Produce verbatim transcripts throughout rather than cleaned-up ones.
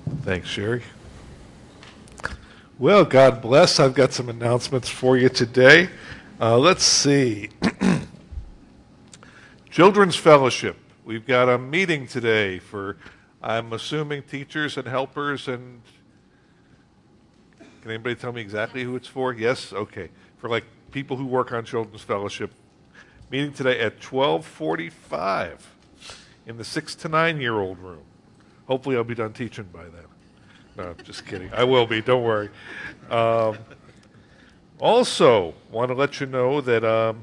Thanks, Sherry. Well, God bless. I've got some announcements for you today. Uh, let's see. Children's Fellowship. We've got a meeting today for, I'm assuming, teachers and helpers. And can anybody tell me exactly who it's for? Yes? Okay. For like people who work on Children's Fellowship. Meeting today at twelve forty-five in the six to nine year old room. Hopefully I'll be done teaching by then. No, just kidding. I will be. Don't worry. Um, also, want to let you know that um,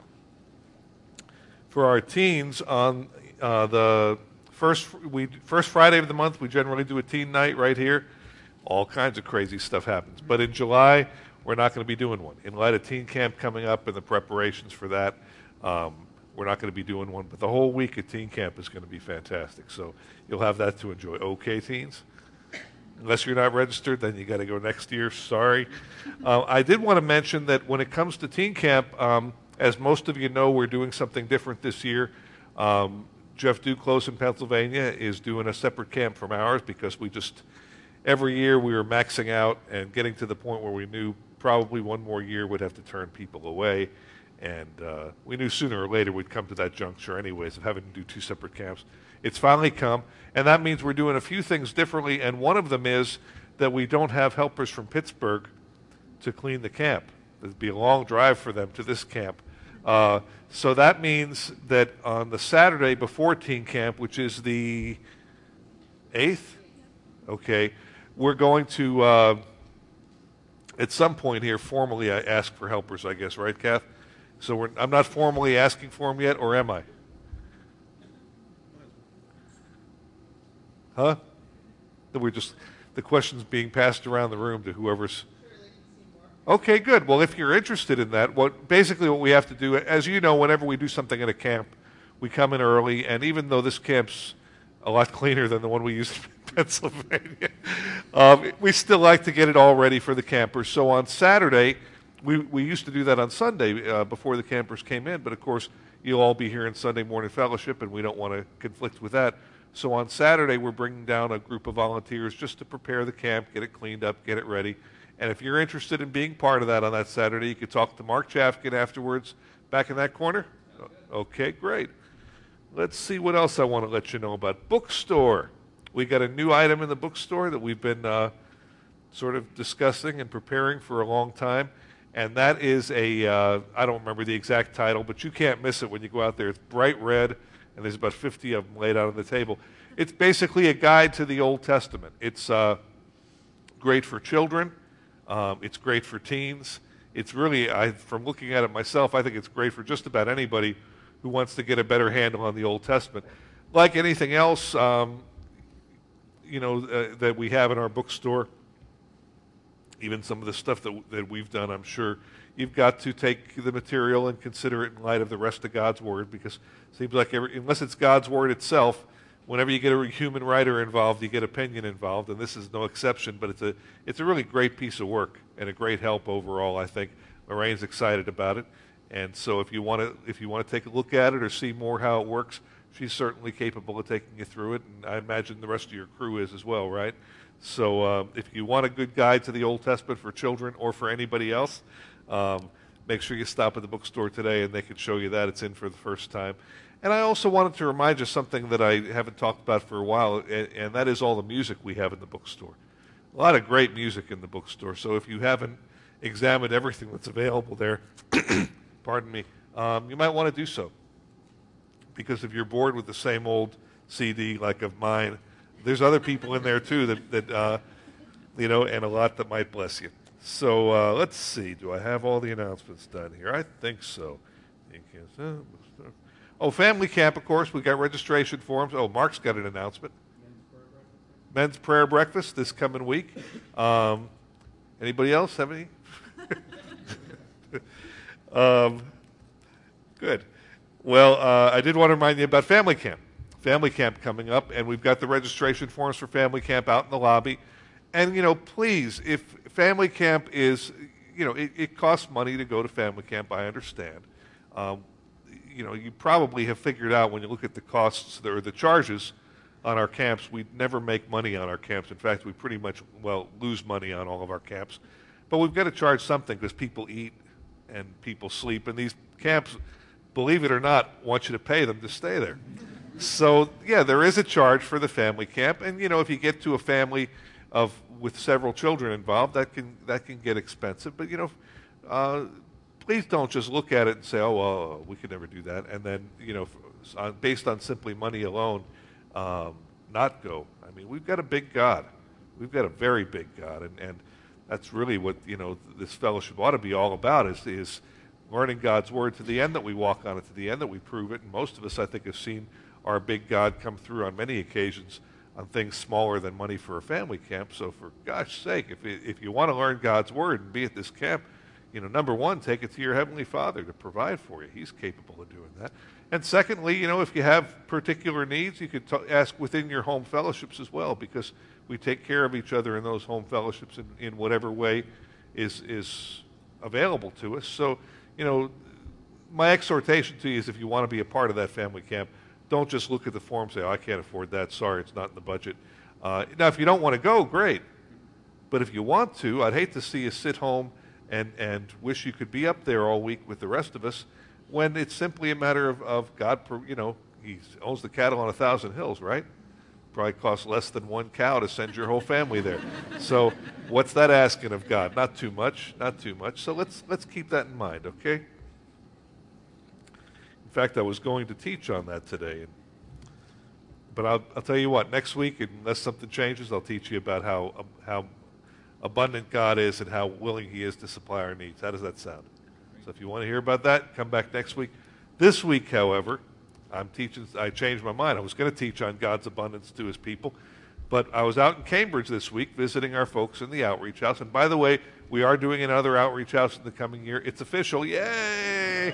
for our teens, on uh, the first we first Friday of the month, we generally do a teen night right here. All kinds of crazy stuff happens. But in July, we're not going to be doing one. In light of teen camp coming up and the preparations for that, um, we're not going to be doing one. But the whole week at teen camp is going to be fantastic. So you'll have that to enjoy. Okay, teens? Unless you're not registered, then you got to go next year. Sorry. Uh, I did want to mention that when it comes to teen camp, um, as most of you know, we're doing something different this year. Um, Jeff Duclos in Pennsylvania is doing a separate camp from ours because we just, every year we were maxing out and getting to the point where we knew probably one more year would have to turn people away. And uh, we knew sooner or later we'd come to that juncture anyways of having to do two separate camps. It's finally come, and that means we're doing a few things differently, and one of them is that we don't have helpers from Pittsburgh to clean the camp. It'd be a long drive for them to this camp. Uh, so that means that on the Saturday before teen camp, which is the eighth, okay, we're going to, uh, at some point here, formally I ask for helpers, I guess, right, Kath? So we're, I'm not formally asking for them yet, or am I? Huh? That we're just, the question's being passed around the room to whoever's. Okay, good. Well, if you're interested in that, what basically what we have to do, as you know, whenever we do something at a camp, we come in early, and even though this camp's a lot cleaner than the one we use in Pennsylvania, um, we still like to get it all ready for the campers. So on Saturday, we, we used to do that on Sunday uh, before the campers came in, but of course, you'll all be here in Sunday morning fellowship, and we don't want to conflict with that. So on Saturday, we're bringing down a group of volunteers just to prepare the camp, get it cleaned up, get it ready. And if you're interested in being part of that on that Saturday, you could talk to Mark Chafkin afterwards. Back in that corner? Okay, great. Let's see what else I want to let you know about. Bookstore. We got a new item in the bookstore that we've been uh, sort of discussing and preparing for a long time. And that is a, uh, I don't remember the exact title, but you can't miss it when you go out there. It's bright red, and there's about fifty of them laid out on the table. It's basically a guide to the Old Testament. It's uh, great for children. Um, it's great for teens. It's really, I, from looking at it myself, I think it's great for just about anybody who wants to get a better handle on the Old Testament. Like anything else, um, you know, uh, that we have in our bookstore, even some of the stuff that, that we've done, I'm sure, you've got to take the material and consider it in light of the rest of God's Word, because it seems like every, unless it's God's Word itself, whenever you get a human writer involved, you get opinion involved, and this is no exception, but it's a, it's a really great piece of work and a great help overall, I think. Lorraine's excited about it, and so if you want to if you want to take a look at it or see more how it works, she's certainly capable of taking you through it, and I imagine the rest of your crew is as well, right? So uh, if you want a good guide to the Old Testament for children or for anybody else, um, make sure you stop at the bookstore today and they can show you that. It's in for the first time. And I also wanted to remind you something that I haven't talked about for a while, and, and that is all the music we have in the bookstore. A lot of great music in the bookstore. So if you haven't examined everything that's available there, pardon me, um, you might want to do so. Because if you're bored with the same old C D like of mine, there's other people in there too that, that uh, you know, and a lot that might bless you. So uh, let's see. Do I have all the announcements done here? I think so. Oh, family camp, of course. We got registration forms. Oh, Mark's got an announcement. Men's prayer breakfast this coming week. Um, anybody else have any? um, good. Well, uh, I did want to remind you about family camp. Family camp coming up, and we've got the registration forms for family camp out in the lobby. And, you know, please, if family camp is, you know, it, it costs money to go to family camp, I understand. Um, you know, you probably have figured out when you look at the costs or the charges on our camps. We never make money on our camps. In fact, we pretty much, well, lose money on all of our camps. But we've got to charge something because people eat and people sleep. And these camps, believe it or not, want you to pay them to stay there. So, yeah, there is a charge for the family camp. And, you know, if you get to a family of with several children involved, that can that can get expensive. But, you know, uh, please don't just look at it and say, oh, well, we could never do that. And then, you know, based on simply money alone, um, not go. I mean, we've got a big God. We've got a very big God. And, and that's really what, you know, this fellowship ought to be all about is, is learning God's word to the end that we walk on it, to the end that we prove it. And most of us, I think, have seen our big God come through on many occasions on things smaller than money for a family camp. So for gosh sake, if, it, if you want to learn God's word and be at this camp, you know, number one, take it to your Heavenly Father to provide for you. He's capable of doing that. And secondly, you know, if you have particular needs, you could t- ask within your home fellowships as well, because we take care of each other in those home fellowships in, in whatever way is is available to us. So, you know, my exhortation to you is if you want to be a part of that family camp, don't just look at the form and say, oh, I can't afford that. Sorry, it's not in the budget. Uh, now, if you don't want to go, great. But if you want to, I'd hate to see you sit home and, and wish you could be up there all week with the rest of us when it's simply a matter of, of God, you know, he owns the cattle on a thousand hills, right? Probably costs less than one cow to send your whole family there. So what's that asking of God? Not too much, not too much. So let's let's keep that in mind, okay? In fact, I was going to teach on that today. But I'll, I'll tell you what, next week, unless something changes, I'll teach you about how how abundant God is and how willing he is to supply our needs. How does that sound? So if you want to hear about that, come back next week. This week, however, I'm teaching, I changed my mind. I was going to teach on God's abundance to his people, but I was out in Cambridge this week visiting our folks in the outreach house. And by the way, we are doing another outreach house in the coming year. It's official. Yay!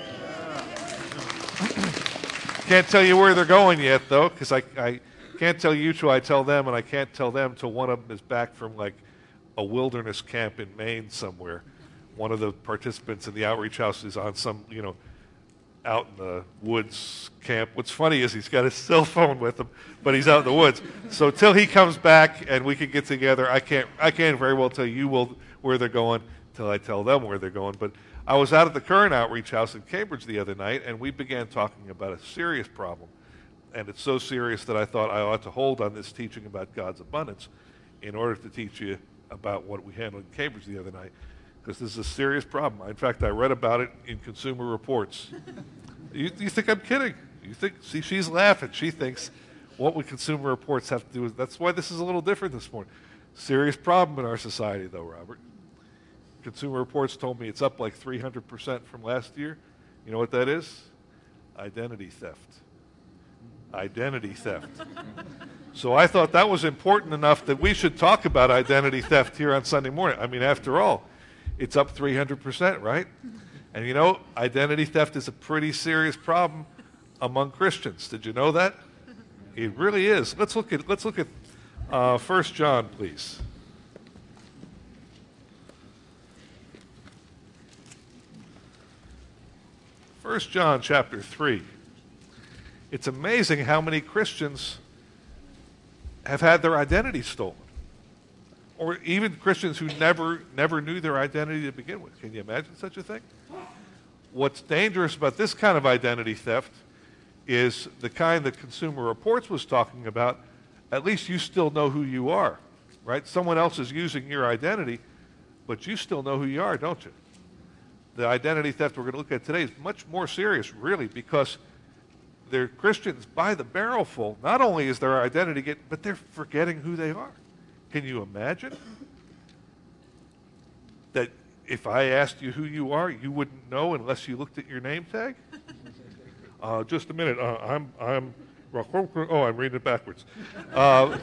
Can't tell you where they're going yet, though, because I, I can't tell you till I tell them, and I can't tell them till one of them is back from, like, a wilderness camp in Maine somewhere. One of the participants in the outreach house is on some, you know, out in the woods camp. What's funny is he's got his cell phone with him, but he's out in the woods. So till he comes back and we can get together, I can't I can't very well tell you will, where they're going till I tell them where they're going. But I was out at the current outreach house in Cambridge the other night, and we began talking about a serious problem. And it's so serious that I thought I ought to hold on this teaching about God's abundance in order to teach you about what we handled in Cambridge the other night, because this is a serious problem. In fact, I read about it in Consumer Reports. you, you think I'm kidding? You think? See, she's laughing. She thinks, what would Consumer Reports have to do with? That's why this is a little different this morning. Serious problem in our society, though, Robert. Consumer Reports told me it's up like three hundred percent from last year. You know what that is? Identity theft. Identity theft. So I thought that was important enough that we should talk about identity theft here on Sunday morning. I mean, after all, it's up three hundred percent, right? And you know, identity theft is a pretty serious problem among Christians. Did you know that? It really is. Let's look at let's look at uh, First John, please. First John chapter three. It's amazing how many Christians have had their identity stolen. Or even Christians who never never knew their identity to begin with. Can you imagine such a thing? What's dangerous about this kind of identity theft is the kind that Consumer Reports was talking about. At least you still know who you are, right? Someone else is using your identity, but you still know who you are, don't you? The identity theft we're going to look at today is much more serious, really, because they're Christians by the barrel full. Not only is their identity get, but they're forgetting who they are. Can you imagine that if I asked you who you are, you wouldn't know unless you looked at your name tag? Uh, just a minute. Uh, I'm I'm oh, I'm reading it backwards. Uh,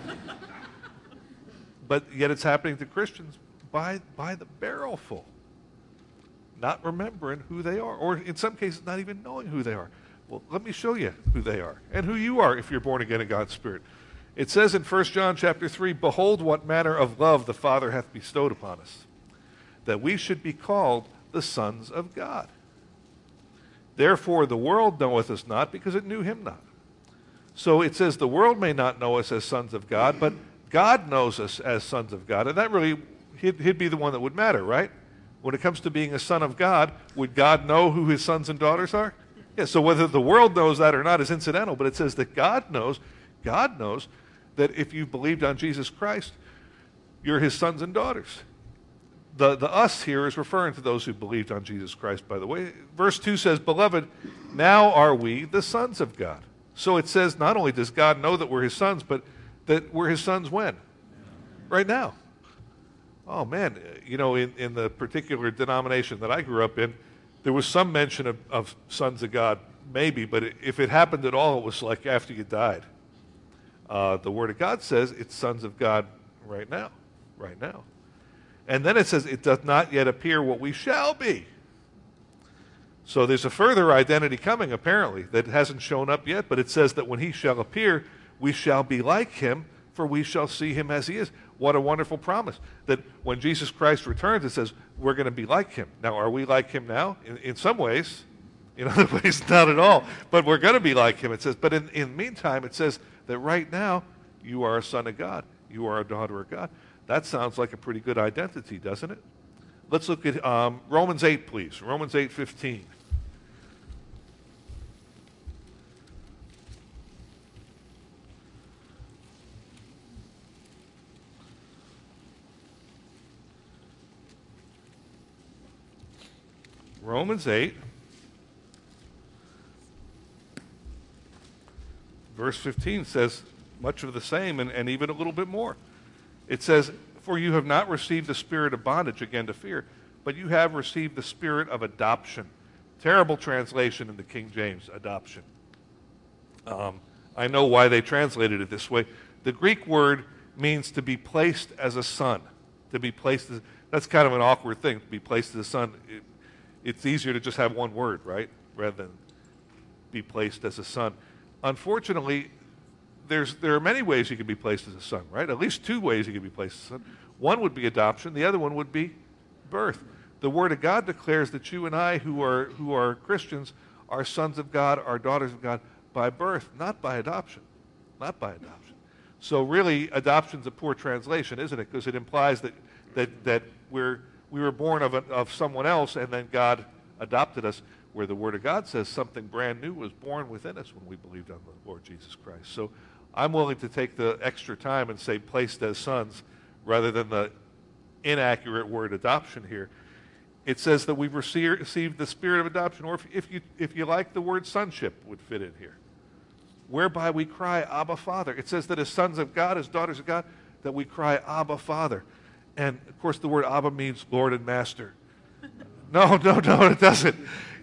but yet it's happening to Christians by by the barrel full, not remembering who they are, or in some cases not even knowing who they are. Well, let me show you who they are and who you are if you're born again in God's Spirit. It says in First John chapter three, behold what manner of love the Father hath bestowed upon us, that we should be called the sons of God. Therefore the world knoweth us not, because it knew him not. So it says the world may not know us as sons of God, but God knows us as sons of God. And that really, he'd, he'd be the one that would matter, right? When it comes to being a son of God, would God know who his sons and daughters are? Yeah, so whether the world knows that or not is incidental, but it says that God knows, God knows that if you've believed on Jesus Christ, you're his sons and daughters. The, the us here is referring to those who believed on Jesus Christ, by the way. Verse two says, Beloved, now are we the sons of God. So it says not only does God know that we're his sons, but that we're his sons when? Right now. Oh, man, you know, in, in the particular denomination that I grew up in, there was some mention of, of sons of God, maybe, but it, if it happened at all, it was like after you died. Uh, the Word of God says it's sons of God right now, right now. And then it says it doth not yet appear what we shall be. So there's a further identity coming, apparently, that hasn't shown up yet, but it says that when he shall appear, we shall be like him, for we shall see him as he is. What a wonderful promise, that when Jesus Christ returns, it says we're going to be like him. Now, are we like him now? In, in some ways. In other ways, not at all. But we're going to be like him, it says. But in, in the meantime, it says that right now, you are a son of God. You are a daughter of God. That sounds like a pretty good identity, doesn't it? Let's look at um, Romans eight, please. Romans eight fifteen. Romans eight, verse fifteen says much of the same and, and even a little bit more. It says, For you have not received the spirit of bondage again to fear, but you have received the spirit of adoption. Terrible translation in the King James, adoption. Um, I know why they translated it this way. The Greek word means to be placed as a son. To be placed as, that's kind of an awkward thing, to be placed as a son. It, It's easier to just have one word, right, rather than be placed as a son. Unfortunately, there's, there are many ways you can be placed as a son, right? At least two ways you can be placed as a son. One would be adoption. The other one would be birth. The Word of God declares that you and I, who are, who are Christians, are sons of God, are daughters of God by birth, not by adoption. Not by adoption. So really, adoption's a poor translation, isn't it? Because it implies that, that, that we're... we were born of, a, of someone else, and then God adopted us, where the Word of God says something brand new was born within us when we believed on the Lord Jesus Christ. So I'm willing to take the extra time and say placed as sons rather than the inaccurate word adoption here. It says that we've received the spirit of adoption, or if, if, you, if you like, the word sonship would fit in here, whereby we cry, Abba, Father. It says that as sons of God, as daughters of God, that we cry, Abba, Father. And, of course, the word Abba means Lord and Master. No, no, no, it doesn't.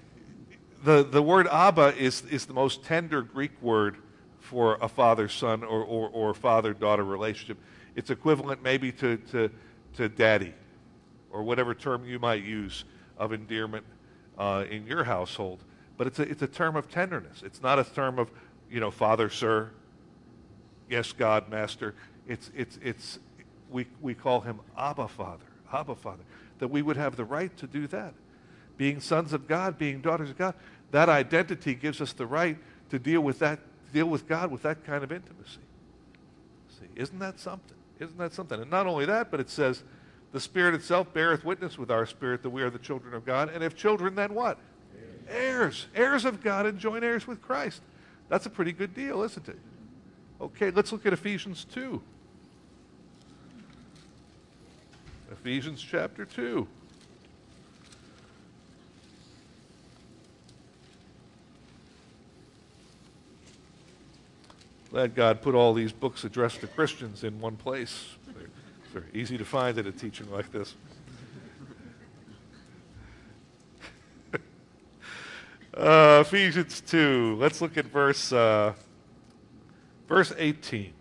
The, the word Abba is, is the most tender Greek word for a father-son or, or, or father-daughter relationship. It's equivalent maybe to, to, to daddy, or whatever term you might use of endearment uh, in your household. But it's a, it's a term of tenderness. It's not a term of, you know, Father, Sir, yes, God, Master. It's, it's, it's, We, we call him Abba Father, Abba Father, that we would have the right to do that. Being sons of God, being daughters of God, that identity gives us the right to deal with that, deal with God with that kind of intimacy. See, isn't that something? Isn't that something? And not only that, but it says, the Spirit itself beareth witness with our spirit that we are the children of God, and if children, then what? Heirs. Heirs, heirs of God and joint heirs with Christ. That's a pretty good deal, isn't it? Okay, let's look at Ephesians two. Ephesians chapter two. Glad God put all these books addressed to Christians in one place. They're, they're easy to find at a teaching like this. uh, Ephesians two. Let's look at verse, uh, verse eighteen.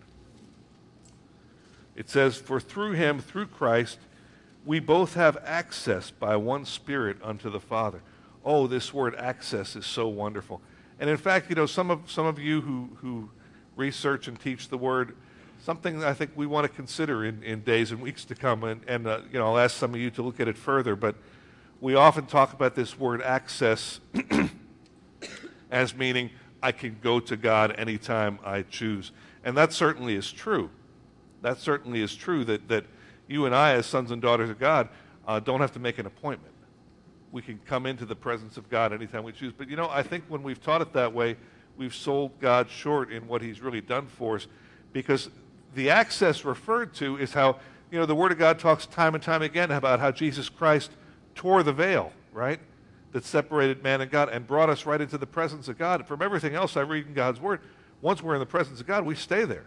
It says, For through him, through Christ, we both have access by one Spirit unto the Father. Oh, this word access is so wonderful. And in fact, you know, some of some of you who, who research and teach the Word, something I think we want to consider in, in days and weeks to come. And, and uh, you know, I'll ask some of you to look at it further. But we often talk about this word access as meaning I can go to God anytime I choose. And that certainly is true. That certainly is true that, that you and I, as sons and daughters of God, uh, don't have to make an appointment. We can come into the presence of God anytime we choose. But, you know, I think when we've taught it that way, we've sold God short in what he's really done for us, because the access referred to is how, you know, the Word of God talks time and time again about how Jesus Christ tore the veil, right, that separated man and God and brought us right into the presence of God. From everything else I read in God's Word, once we're in the presence of God, we stay there.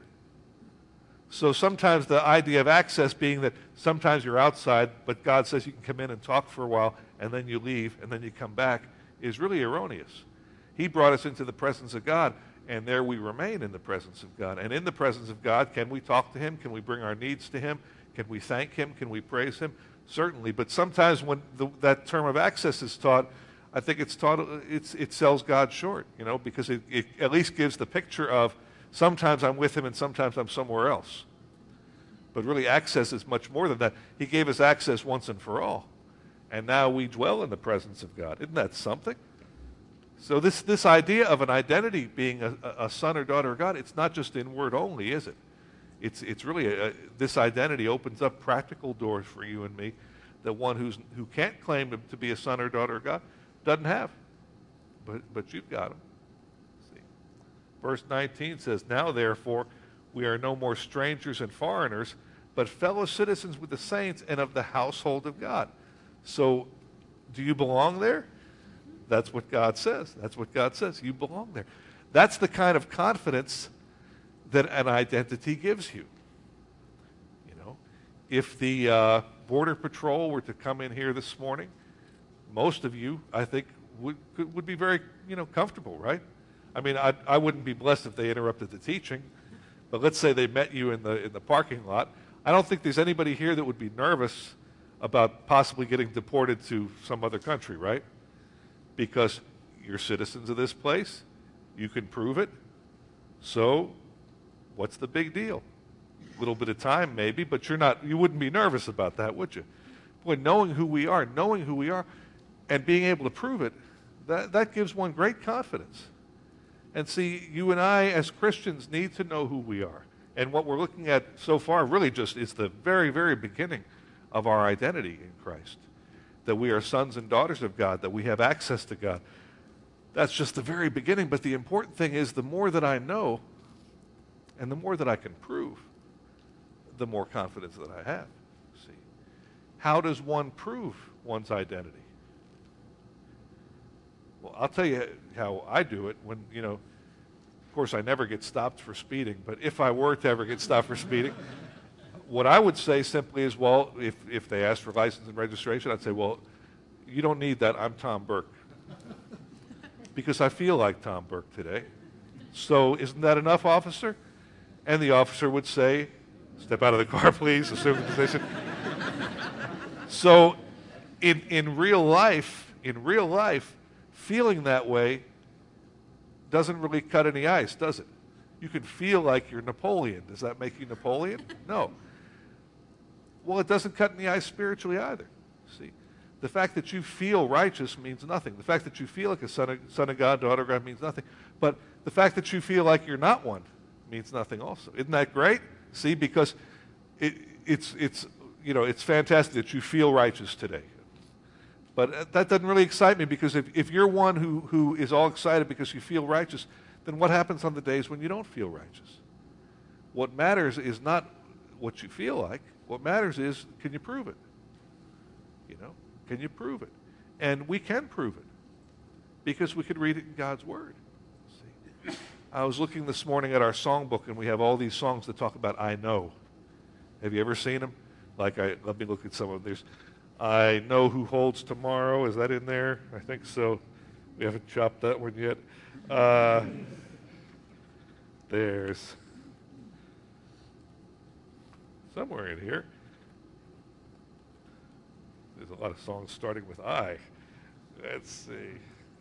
So sometimes the idea of access being that sometimes you're outside, but God says you can come in and talk for a while, and then you leave, and then you come back, is really erroneous. He brought us into the presence of God, and there we remain in the presence of God. And in the presence of God, can we talk to him? Can we bring our needs to him? Can we thank him? Can we praise him? Certainly. But sometimes when the, that term of access is taught, I think it's taught, it's, it sells God short, you know, because it, it at least gives the picture of sometimes I'm with him and sometimes I'm somewhere else. But really, access is much more than that. He gave us access once and for all. And now we dwell in the presence of God. Isn't that something? So this, this idea of an identity being a, a son or daughter of God, it's not just in word only, is it? It's, it's really, a, a, this identity opens up practical doors for you and me that one who's, who can't claim to, to be a son or daughter of God doesn't have. But, but you've got them. See? Verse nineteen says, "Now therefore we are no more strangers and foreigners, but fellow citizens with the saints and of the household of God." So, do you belong there? That's what God says. That's what God says. You belong there. That's the kind of confidence that an identity gives you. You know, if the uh, Border Patrol were to come in here this morning, most of you, I think, would could, would be very, you know, comfortable, right? I mean, I I wouldn't be blessed if they interrupted the teaching, but let's say they met you in the in the parking lot. I don't think there's anybody here that would be nervous about possibly getting deported to some other country, right? Because you're citizens of this place, you can prove it. So, what's the big deal? A little bit of time, maybe, but you're not. You wouldn't be nervous about that, would you? Boy, knowing who we are, knowing who we are, and being able to prove it, that that gives one great confidence. And see, you and I, as Christians, need to know who we are. And what we're looking at so far really just is the very, very beginning of our identity in Christ. That we are sons and daughters of God, that we have access to God. That's just the very beginning. But the important thing is the more that I know and the more that I can prove, the more confidence that I have. See, how does one prove one's identity? Well, I'll tell you how I do it. When, you know, of course, I never get stopped for speeding, but if I were to ever get stopped for speeding, what I would say simply is, well, if, if they ask for license and registration, I'd say, well, you don't need that. I'm Tom Burke. Because I feel like Tom Burke today. So isn't that enough, officer? And the officer would say, step out of the car, please, assume the position. So in, in real life, in real life, feeling that way doesn't really cut any ice, does it? You can feel like you're Napoleon. Does that make you Napoleon? No. Well, it doesn't cut any ice spiritually either. See, the fact that you feel righteous means nothing. The fact that you feel like a son of, son of God, daughter of God means nothing. But the fact that you feel like you're not one means nothing also. Isn't that great? See, because it, it's, it's, you know, it's fantastic that you feel righteous today. But that doesn't really excite me, because if, if you're one who, who is all excited because you feel righteous, then what happens on the days when you don't feel righteous? What matters is not what you feel like. What matters is, can you prove it? You know, can you prove it? And we can prove it, because we could read it in God's Word. See? I was looking this morning at our songbook, and we have all these songs that talk about I know. Have you ever seen them? Like, I, let me look at some of them. There's I Know Who Holds Tomorrow. Is that in there? I think so. We haven't chopped that one yet. Uh, there's somewhere in here. There's a lot of songs starting with I. Let's see.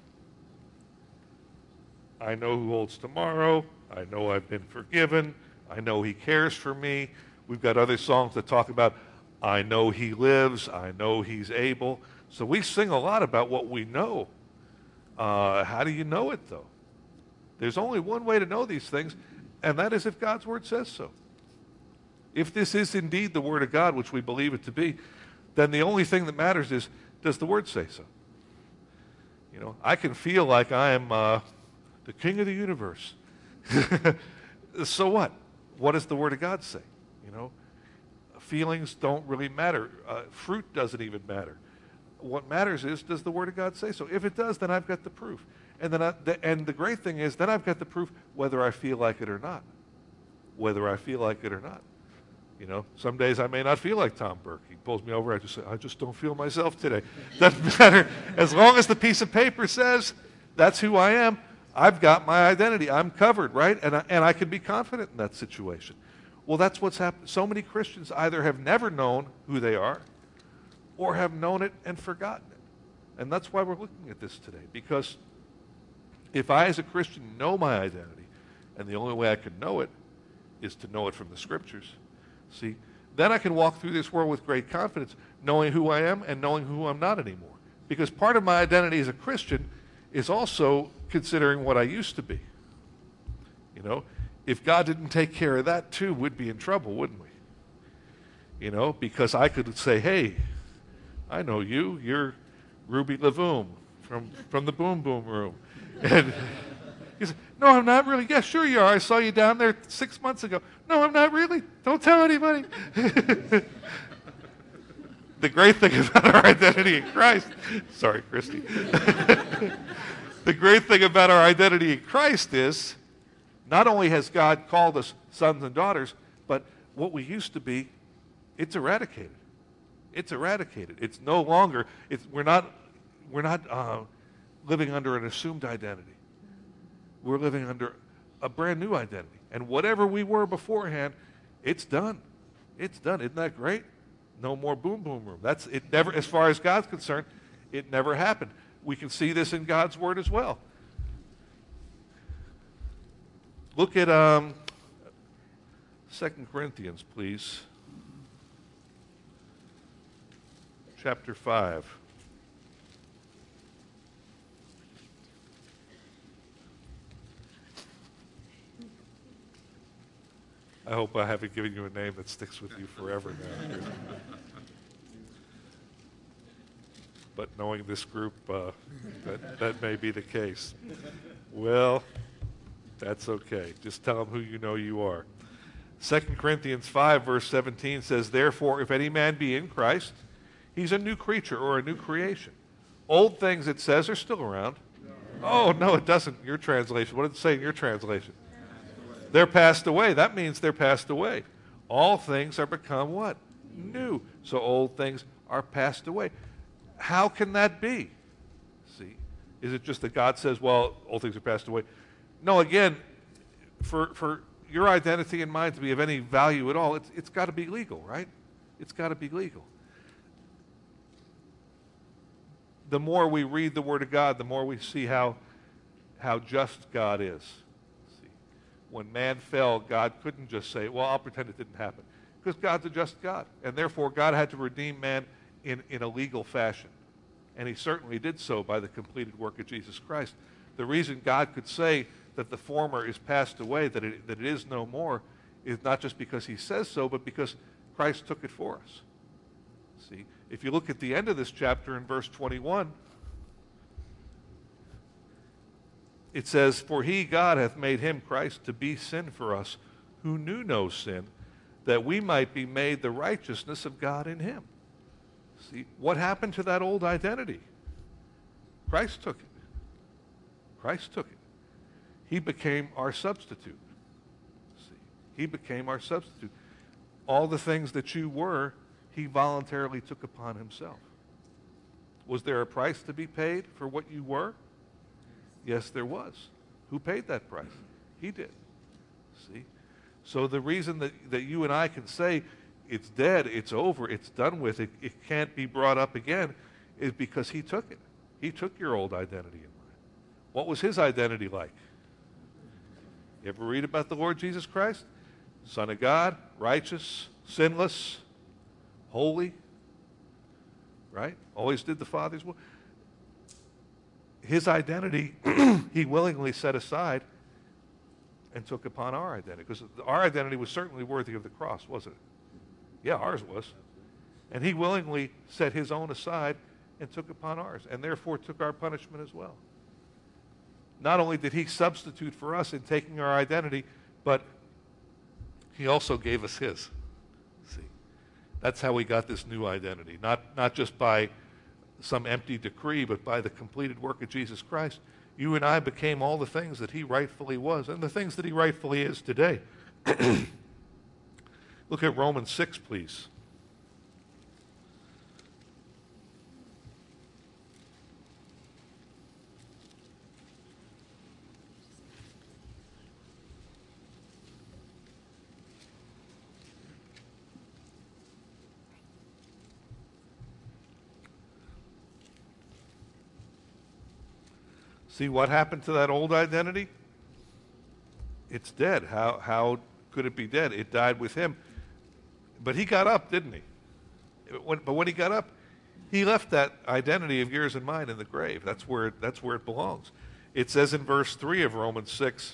I Know Who Holds Tomorrow. I Know I've Been Forgiven. I Know He Cares for Me. We've got other songs that talk about I know He lives. I know He's able. So we sing a lot about what we know. Uh, how do you know it, though? There's only one way to know these things, and that is if God's Word says so. If this is indeed the Word of God, which we believe it to be, then the only thing that matters is, does the Word say so? You know, I can feel like I am uh, the king of the universe. So what? What does the Word of God say? You know, feelings don't really matter. Uh, fruit doesn't even matter. What matters is, does the Word of God say so? If it does, then I've got the proof. And then, I, the, and the great thing is, then I've got the proof whether I feel like it or not. Whether I feel like it or not. You know, some days I may not feel like Tom Burke. He pulls me over. I just say, I just don't feel myself today. Doesn't matter. As long as the piece of paper says that's who I am, I've got my identity. I'm covered, right? And I, and I can be confident in that situation. Well, that's what's happened. So many Christians either have never known who they are or have known it and forgotten it. And that's why we're looking at this today. Because if I, as a Christian, know my identity, and the only way I can know it is to know it from the Scriptures, see, then I can walk through this world with great confidence, knowing who I am and knowing who I'm not anymore. Because part of my identity as a Christian is also considering what I used to be. You know, if God didn't take care of that too, we'd be in trouble, wouldn't we? You know, because I could say, hey, I know you. You're Ruby Lavoom from, from the Boom Boom Room. And he said, no, I'm not really. Yeah, sure you are. I saw you down there six months ago. No, I'm not really. Don't tell anybody. The great thing about our identity in Christ, sorry, Christy. The great thing about our identity in Christ is not only has God called us sons and daughters, but what we used to be, it's eradicated. It's eradicated. It's no longer, it's, we're not, we're not uh, living under an assumed identity. We're living under a brand new identity. And whatever we were beforehand, it's done. It's done. Isn't that great? No more boom boom room. That's it. Never, as far as God's concerned, it never happened. We can see this in God's Word as well. Look at um, Second Corinthians, please. Chapter five. I hope I haven't given you a name that sticks with you forever now. But knowing this group, uh, that, that may be the case. Well, that's okay. Just tell them who you know you are. Second Corinthians five, verse seventeen says, therefore, if any man be in Christ, he's a new creature or a new creation. Old things, it says, are still around. Oh, no, it doesn't. Your translation. What did it say in your translation? They're passed away. That means they're passed away. All things are become what? New. So old things are passed away. How can that be? See, is it just that God says, well, old things are passed away? No, again, for, for your identity and mine to be of any value at all, it's, it's got to be legal, right? It's got to be legal. The more we read the Word of God, the more we see how, how just God is. When man fell, God couldn't just say, well, I'll pretend it didn't happen. Because God's a just God. And therefore, God had to redeem man in, in a legal fashion. And he certainly did so by the completed work of Jesus Christ. The reason God could say that the former is passed away, that it, that it is no more, is not just because he says so, but because Christ took it for us. See, if you look at the end of this chapter in verse twenty-one, it says, for he, God, hath made him, Christ, to be sin for us, who knew no sin, that we might be made the righteousness of God in him. See, what happened to that old identity? Christ took it. Christ took it. He became our substitute. See, he became our substitute. All the things that you were, he voluntarily took upon himself. Was there a price to be paid for what you were? Yes, there was. Who paid that price? He did. See? So the reason that, that you and I can say it's dead, it's over, it's done with, it, it can't be brought up again, is because he took it. He took your old identity in mind. What was his identity like? You ever read about the Lord Jesus Christ? Son of God, righteous, sinless, holy, right? Always did the Father's will. His identity, he willingly set aside and took upon our identity. Because our identity was certainly worthy of the cross, wasn't it? Yeah, ours was. And he willingly set his own aside and took upon ours, and therefore took our punishment as well. Not only did he substitute for us in taking our identity, but he also gave us his. See, that's how we got this new identity. Not, not just by some empty decree, but by the completed work of Jesus Christ. You and I became all the things that he rightfully was, and the things that he rightfully is today. Look at Romans six, please. See what happened to that old identity? It's dead. How, how could it be dead? It died with him. But he got up, didn't he? When, but when he got up, he left that identity of yours and mine in the grave. That's where, that's where it belongs. It says in verse three of Romans six,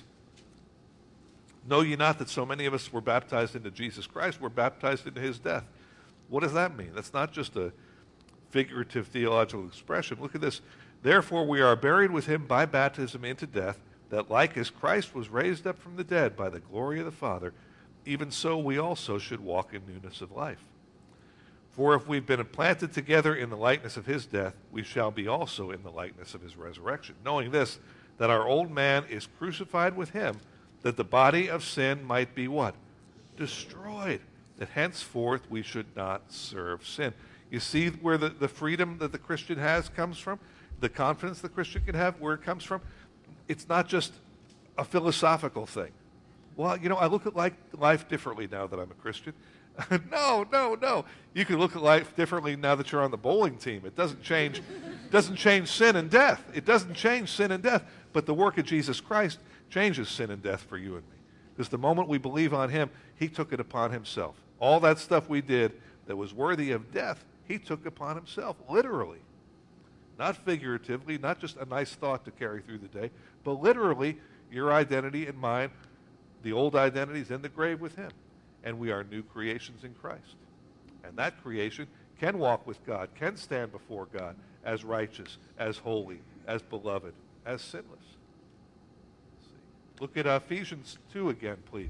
"Know ye not that so many of us were baptized into Jesus Christ, were baptized into his death?" What does that mean? That's not just a figurative theological expression. Look at this. "Therefore we are buried with him by baptism into death, that like as Christ was raised up from the dead by the glory of the Father, even so we also should walk in newness of life. For if we've been planted together in the likeness of his death, we shall be also in the likeness of his resurrection. Knowing this, that our old man is crucified with him, that the body of sin might be" what? Destroyed. That henceforth we should not serve sin. You see where the, the freedom that the Christian has comes from? The confidence the Christian can have, where it comes from? It's not just a philosophical thing. Well, you know, I look at life, life differently now that I'm a Christian. no, no, no. You can look at life differently now that you're on the bowling team. It doesn't change, doesn't change sin and death. It doesn't change sin and death. But the work of Jesus Christ changes sin and death for you and me. Because the moment we believe on him, he took it upon himself. All that stuff we did that was worthy of death, he took upon himself, literally. Not figuratively, not just a nice thought to carry through the day, but literally your identity and mine, the old identity is in the grave with him. And we are new creations in Christ. And that creation can walk with God, can stand before God as righteous, as holy, as beloved, as sinless. Let's see. Look at Ephesians two again, please.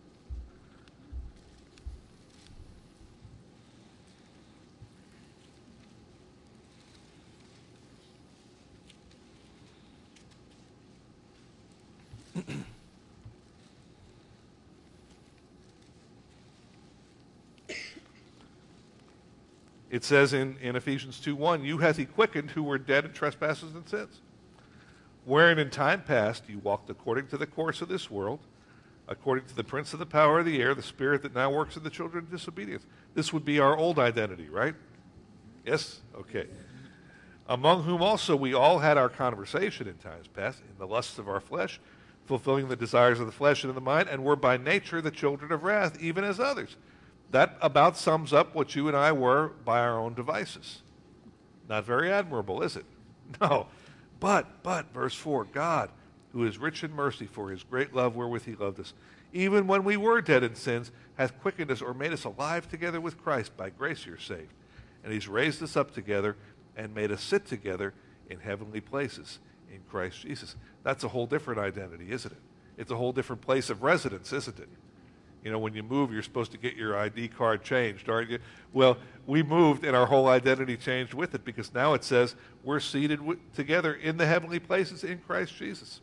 It says in, in Ephesians two one, "You hath he quickened who were dead in trespasses and sins, wherein in time past you walked according to the course of this world, according to the prince of the power of the air, the spirit that now works in the children of disobedience." This would be our old identity, right? Yes? Okay. "Among whom also we all had our conversation in times past, in the lusts of our flesh, fulfilling the desires of the flesh and of the mind, and were by nature the children of wrath, even as others." That about sums up what you and I were by our own devices. Not very admirable, is it? No. But, but, verse four, "God, who is rich in mercy for his great love wherewith he loved us, even when we were dead in sins, hath quickened us," or made us alive together with Christ. "By grace you're saved. And he's raised us up together and made us sit together in heavenly places in Christ Jesus." That's a whole different identity, isn't it? It's a whole different place of residence, isn't it? You know, when you move, you're supposed to get your I D card changed, aren't you? Well, we moved and our whole identity changed with it, because now it says we're seated w- together in the heavenly places in Christ Jesus.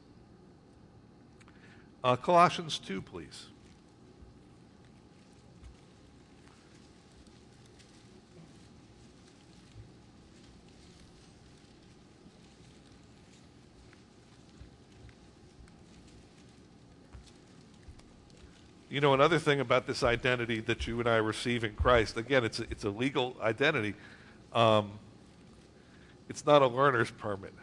Uh, Colossians two, please. You know, another thing about this identity that you and I receive in Christ, again, it's a, it's a legal identity. Um, it's not a learner's permit.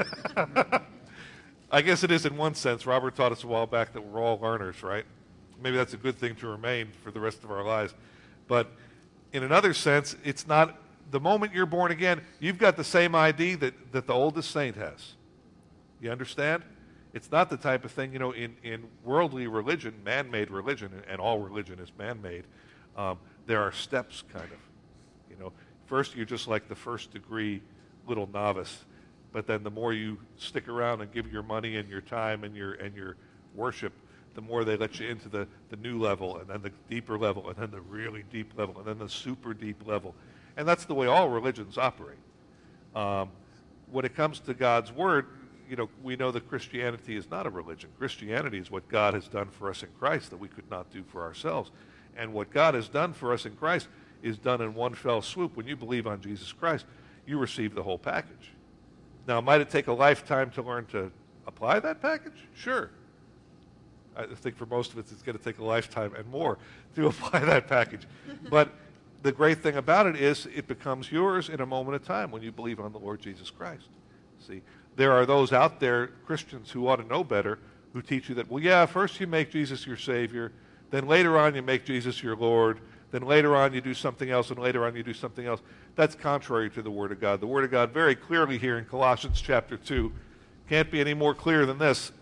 I guess it is in one sense. Robert taught us a while back that we're all learners, right? Maybe that's a good thing to remain for the rest of our lives. But in another sense, it's not, the moment you're born again, you've got the same I D that, that the oldest saint has. You understand? It's not the type of thing, you know, in, in worldly religion, man-made religion, and all religion is man-made, um, there are steps, kind of. You know, first you're just like the first degree little novice, but then the more you stick around and give your money and your time and your and your worship, the more they let you into the, the new level, and then the deeper level, and then the really deep level, and then the super deep level. And that's the way all religions operate. Um, when it comes to God's Word, you know, we know that Christianity is not a religion. Christianity is what God has done for us in Christ that we could not do for ourselves. And what God has done for us in Christ is done in one fell swoop. When you believe on Jesus Christ, you receive the whole package. Now, might it take a lifetime to learn to apply that package? Sure. I think for most of us, it's going to take a lifetime and more to apply that package. But the great thing about it is it becomes yours in a moment of time when you believe on the Lord Jesus Christ. See, there are those out there, Christians, who ought to know better, who teach you that, well, yeah, first you make Jesus your Savior, then later on you make Jesus your Lord, then later on you do something else, and later on you do something else. That's contrary to the Word of God. The Word of God very clearly here in Colossians chapter two can't be any more clear than this.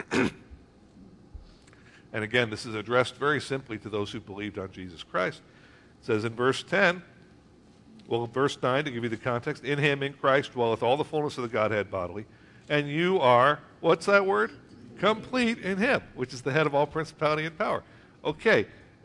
And again, this is addressed very simply to those who believed on Jesus Christ. It says in verse ten, well, verse nine, to give you the context, in him, in Christ, dwelleth all the fullness of the Godhead bodily, and you are, what's that word? Complete in him, which is the head of all principality and power. Okay.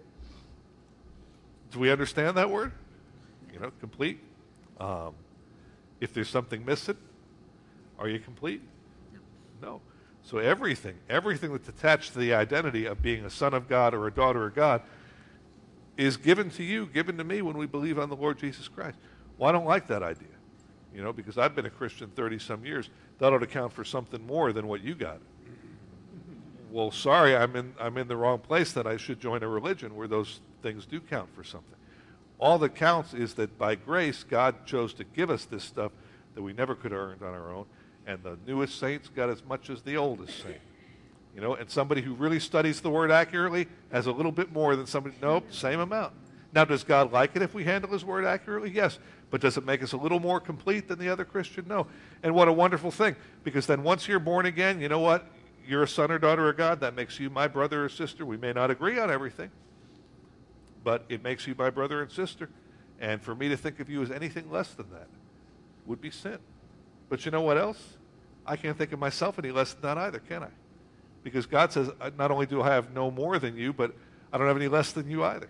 Do we understand that word? You know, complete. Um, if there's something missing, are you complete? No. So everything, everything that's attached to the identity of being a son of God or a daughter of God is given to you, given to me when we believe on the Lord Jesus Christ. Well, I don't like that idea, you know, because I've been a Christian thirty-some years. That ought to count for something more than what you got. Well, sorry, I'm in, I'm in the wrong place, that I should join a religion where those things do count for something. All that counts is that by grace, God chose to give us this stuff that we never could have earned on our own, and the newest saints got as much as the oldest saint. You know, and somebody who really studies the Word accurately has a little bit more than somebody, nope, same amount. Now, does God like it if we handle His Word accurately? Yes. But does it make us a little more complete than the other Christian? No. And what a wonderful thing, because then once you're born again, you know what? You're a son or daughter of God. That makes you my brother or sister. We may not agree on everything, but it makes you my brother and sister. And for me to think of you as anything less than that would be sin. But you know what else? I can't think of myself any less than that either, can I? Because God says, not only do I have no more than you, but I don't have any less than you either.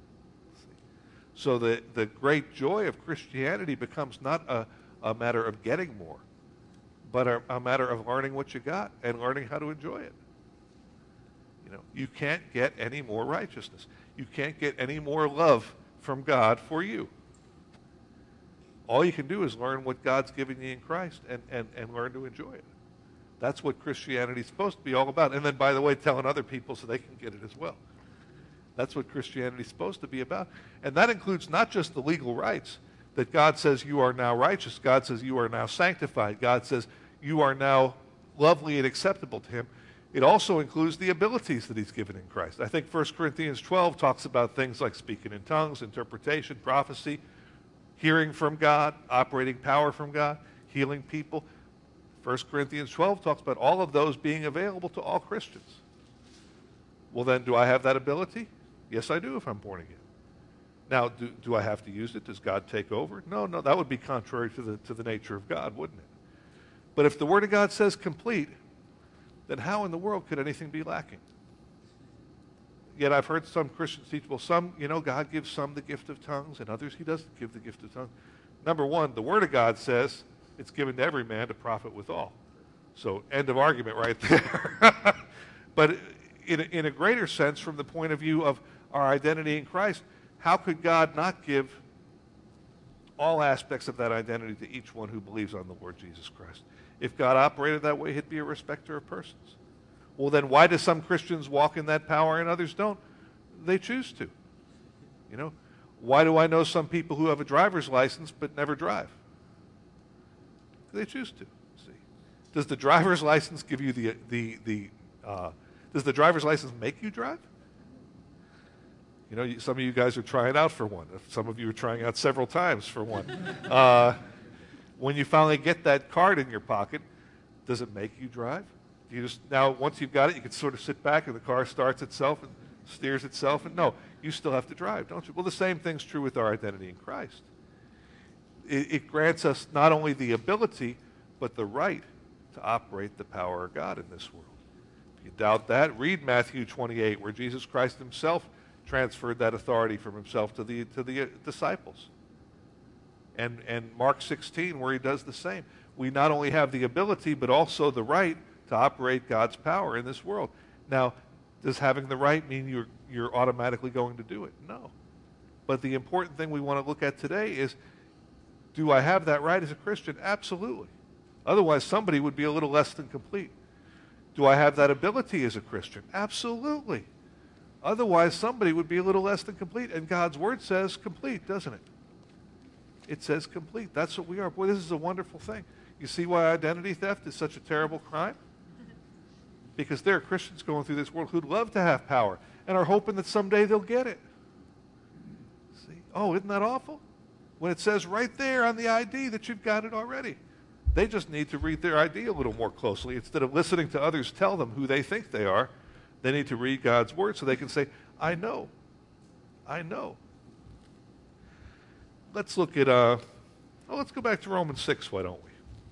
So the, the great joy of Christianity becomes not a, a matter of getting more, but a, a matter of learning what you got and learning how to enjoy it. You know, you can't get any more righteousness. You can't get any more love from God for you. All you can do is learn what God's given you in Christ and, and, and learn to enjoy it. That's what Christianity is supposed to be all about. And then, by the way, telling other people so they can get it as well. That's what Christianity is supposed to be about. And that includes not just the legal rights, that God says you are now righteous. God says you are now sanctified. God says you are now lovely and acceptable to Him. It also includes the abilities that He's given in Christ. I think First Corinthians twelve talks about things like speaking in tongues, interpretation, prophecy, hearing from God, operating power from God, healing people. First Corinthians twelve talks about all of those being available to all Christians. Well, then, do I have that ability? Yes, I do if I'm born again. Now, do, do I have to use it? Does God take over? No, no, that would be contrary to the, to the nature of God, wouldn't it? But if the Word of God says complete, then how in the world could anything be lacking? Yet I've heard some Christians teach, well, some, you know, God gives some the gift of tongues, and others He doesn't give the gift of tongues. Number one, the Word of God says it's given to every man to profit withal. So, end of argument right there. But in a, in a greater sense, from the point of view of our identity in Christ, how could God not give all aspects of that identity to each one who believes on the Lord Jesus Christ? If God operated that way, He'd be a respecter of persons. Well, then why do some Christians walk in that power and others don't? They choose to. You know, why do I know some people who have a driver's license but never drive? They choose to. See, does the driver's license give you the the the? Uh, does the driver's license make you drive? You know, some of you guys are trying out for one. Some of you are trying out several times for one. Uh, when you finally get that card in your pocket, does it make you drive? Do you just, now, once you've got it, you can sort of sit back and the car starts itself and steers itself? And no, you still have to drive, don't you? Well, the same thing's true with our identity in Christ. It, it grants us not only the ability, but the right to operate the power of God in this world. If you doubt that, read Matthew twenty-eight, where Jesus Christ himself transferred that authority from himself to the, to the uh, disciples. And, and Mark sixteen, where he does the same. We not only have the ability, but also the right to operate God's power in this world. Now, does having the right mean you're, you're automatically going to do it? No. But the important thing we want to look at today is, do I have that right as a Christian? Absolutely. Otherwise, somebody would be a little less than complete. Do I have that ability as a Christian? Absolutely. Otherwise, somebody would be a little less than complete. And God's word says complete, doesn't it? It says complete. That's what we are. Boy, this is a wonderful thing. You see why identity theft is such a terrible crime? Because there are Christians going through this world who'd love to have power and are hoping that someday they'll get it. See? Oh, isn't that awful? When it says right there on the I D that you've got it already. They just need to read their I D a little more closely. Instead of listening to others tell them who they think they are, they need to read God's word so they can say, I know. I know. Let's look at, uh, oh, let's go back to Romans six, why don't we?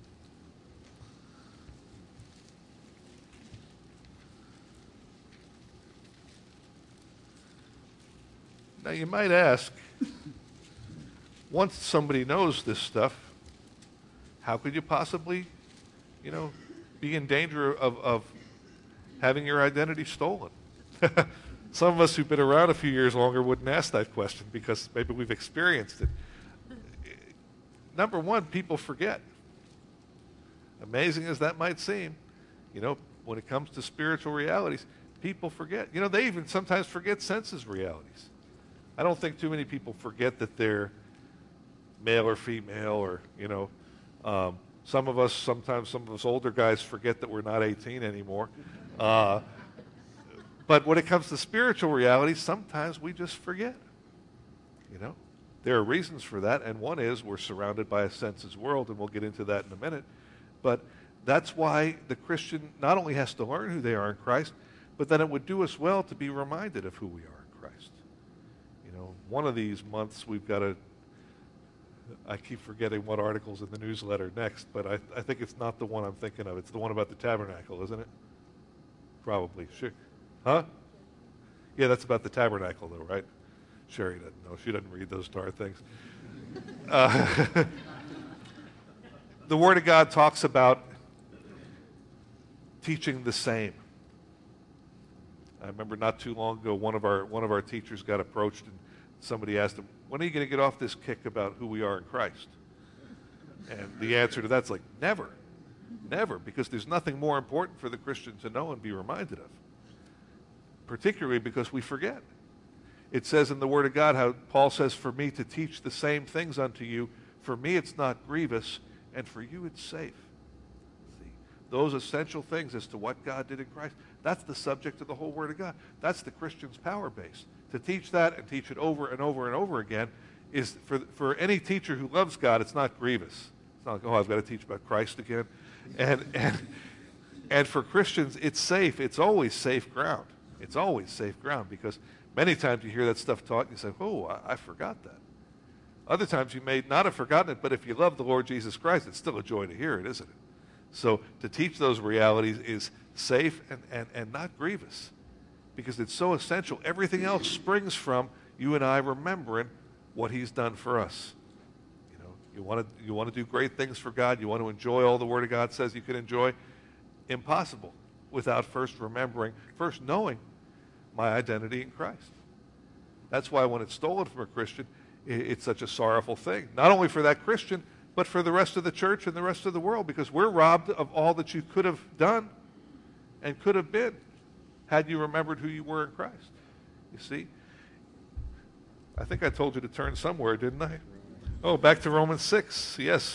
Now, you might ask, once somebody knows this stuff, how could you possibly, you know, be in danger of, of having your identity stolen? Some of us who've been around a few years longer wouldn't ask that question because maybe we've experienced it. Number one, people forget. Amazing as that might seem, you know, when it comes to spiritual realities, people forget. You know, they even sometimes forget senses realities. I don't think too many people forget that they're male or female or, you know, um, some of us, sometimes some of us older guys forget that we're not eighteen anymore. Uh, but when it comes to spiritual realities, sometimes we just forget, you know. There are reasons for that, and one is we're surrounded by a senses world, and we'll get into that in a minute. But that's why the Christian not only has to learn who they are in Christ, but then it would do us well to be reminded of who we are in Christ. You know, one of these months we've got to, I keep forgetting what article's in the newsletter next, but I, I think it's not the one I'm thinking of. It's the one about the tabernacle, isn't it? Probably. Sure. Huh? Yeah, that's about the tabernacle, though, right? Sherry doesn't know. She doesn't read those darn things. Uh, the Word of God talks about teaching the same. I remember not too long ago, one of our one of our teachers got approached, and somebody asked him, "When are you going to get off this kick about who we are in Christ?" And the answer to that's like, never. Never, because there's nothing more important for the Christian to know and be reminded of. Particularly because we forget. It says in the Word of God how Paul says, for me to teach the same things unto you, for me it's not grievous, and for you it's safe. See, those essential things as to what God did in Christ, that's the subject of the whole Word of God. That's the Christian's power base. To teach that and teach it over and over and over again is, for, for any teacher who loves God, it's not grievous. It's not like, oh, I've got to teach about Christ again. And, and, and for Christians, it's safe. It's always safe ground. It's always safe ground because many times you hear that stuff taught and you say, oh, I, I forgot that. Other times you may not have forgotten it, but if you love the Lord Jesus Christ, it's still a joy to hear it, isn't it? So to teach those realities is safe and, and, and not grievous because it's so essential. Everything else springs from you and I remembering what he's done for us. You know, you want to you want to do great things for God. You want to enjoy all the Word of God says you can enjoy. Impossible without first remembering, first knowing my identity in Christ. That's why when it's stolen from a Christian, it's such a sorrowful thing. Not only for that Christian, but for the rest of the church and the rest of the world, because we're robbed of all that you could have done and could have been had you remembered who you were in Christ. You see? I think I told you to turn somewhere, didn't I? Oh, back to Romans six. Yes.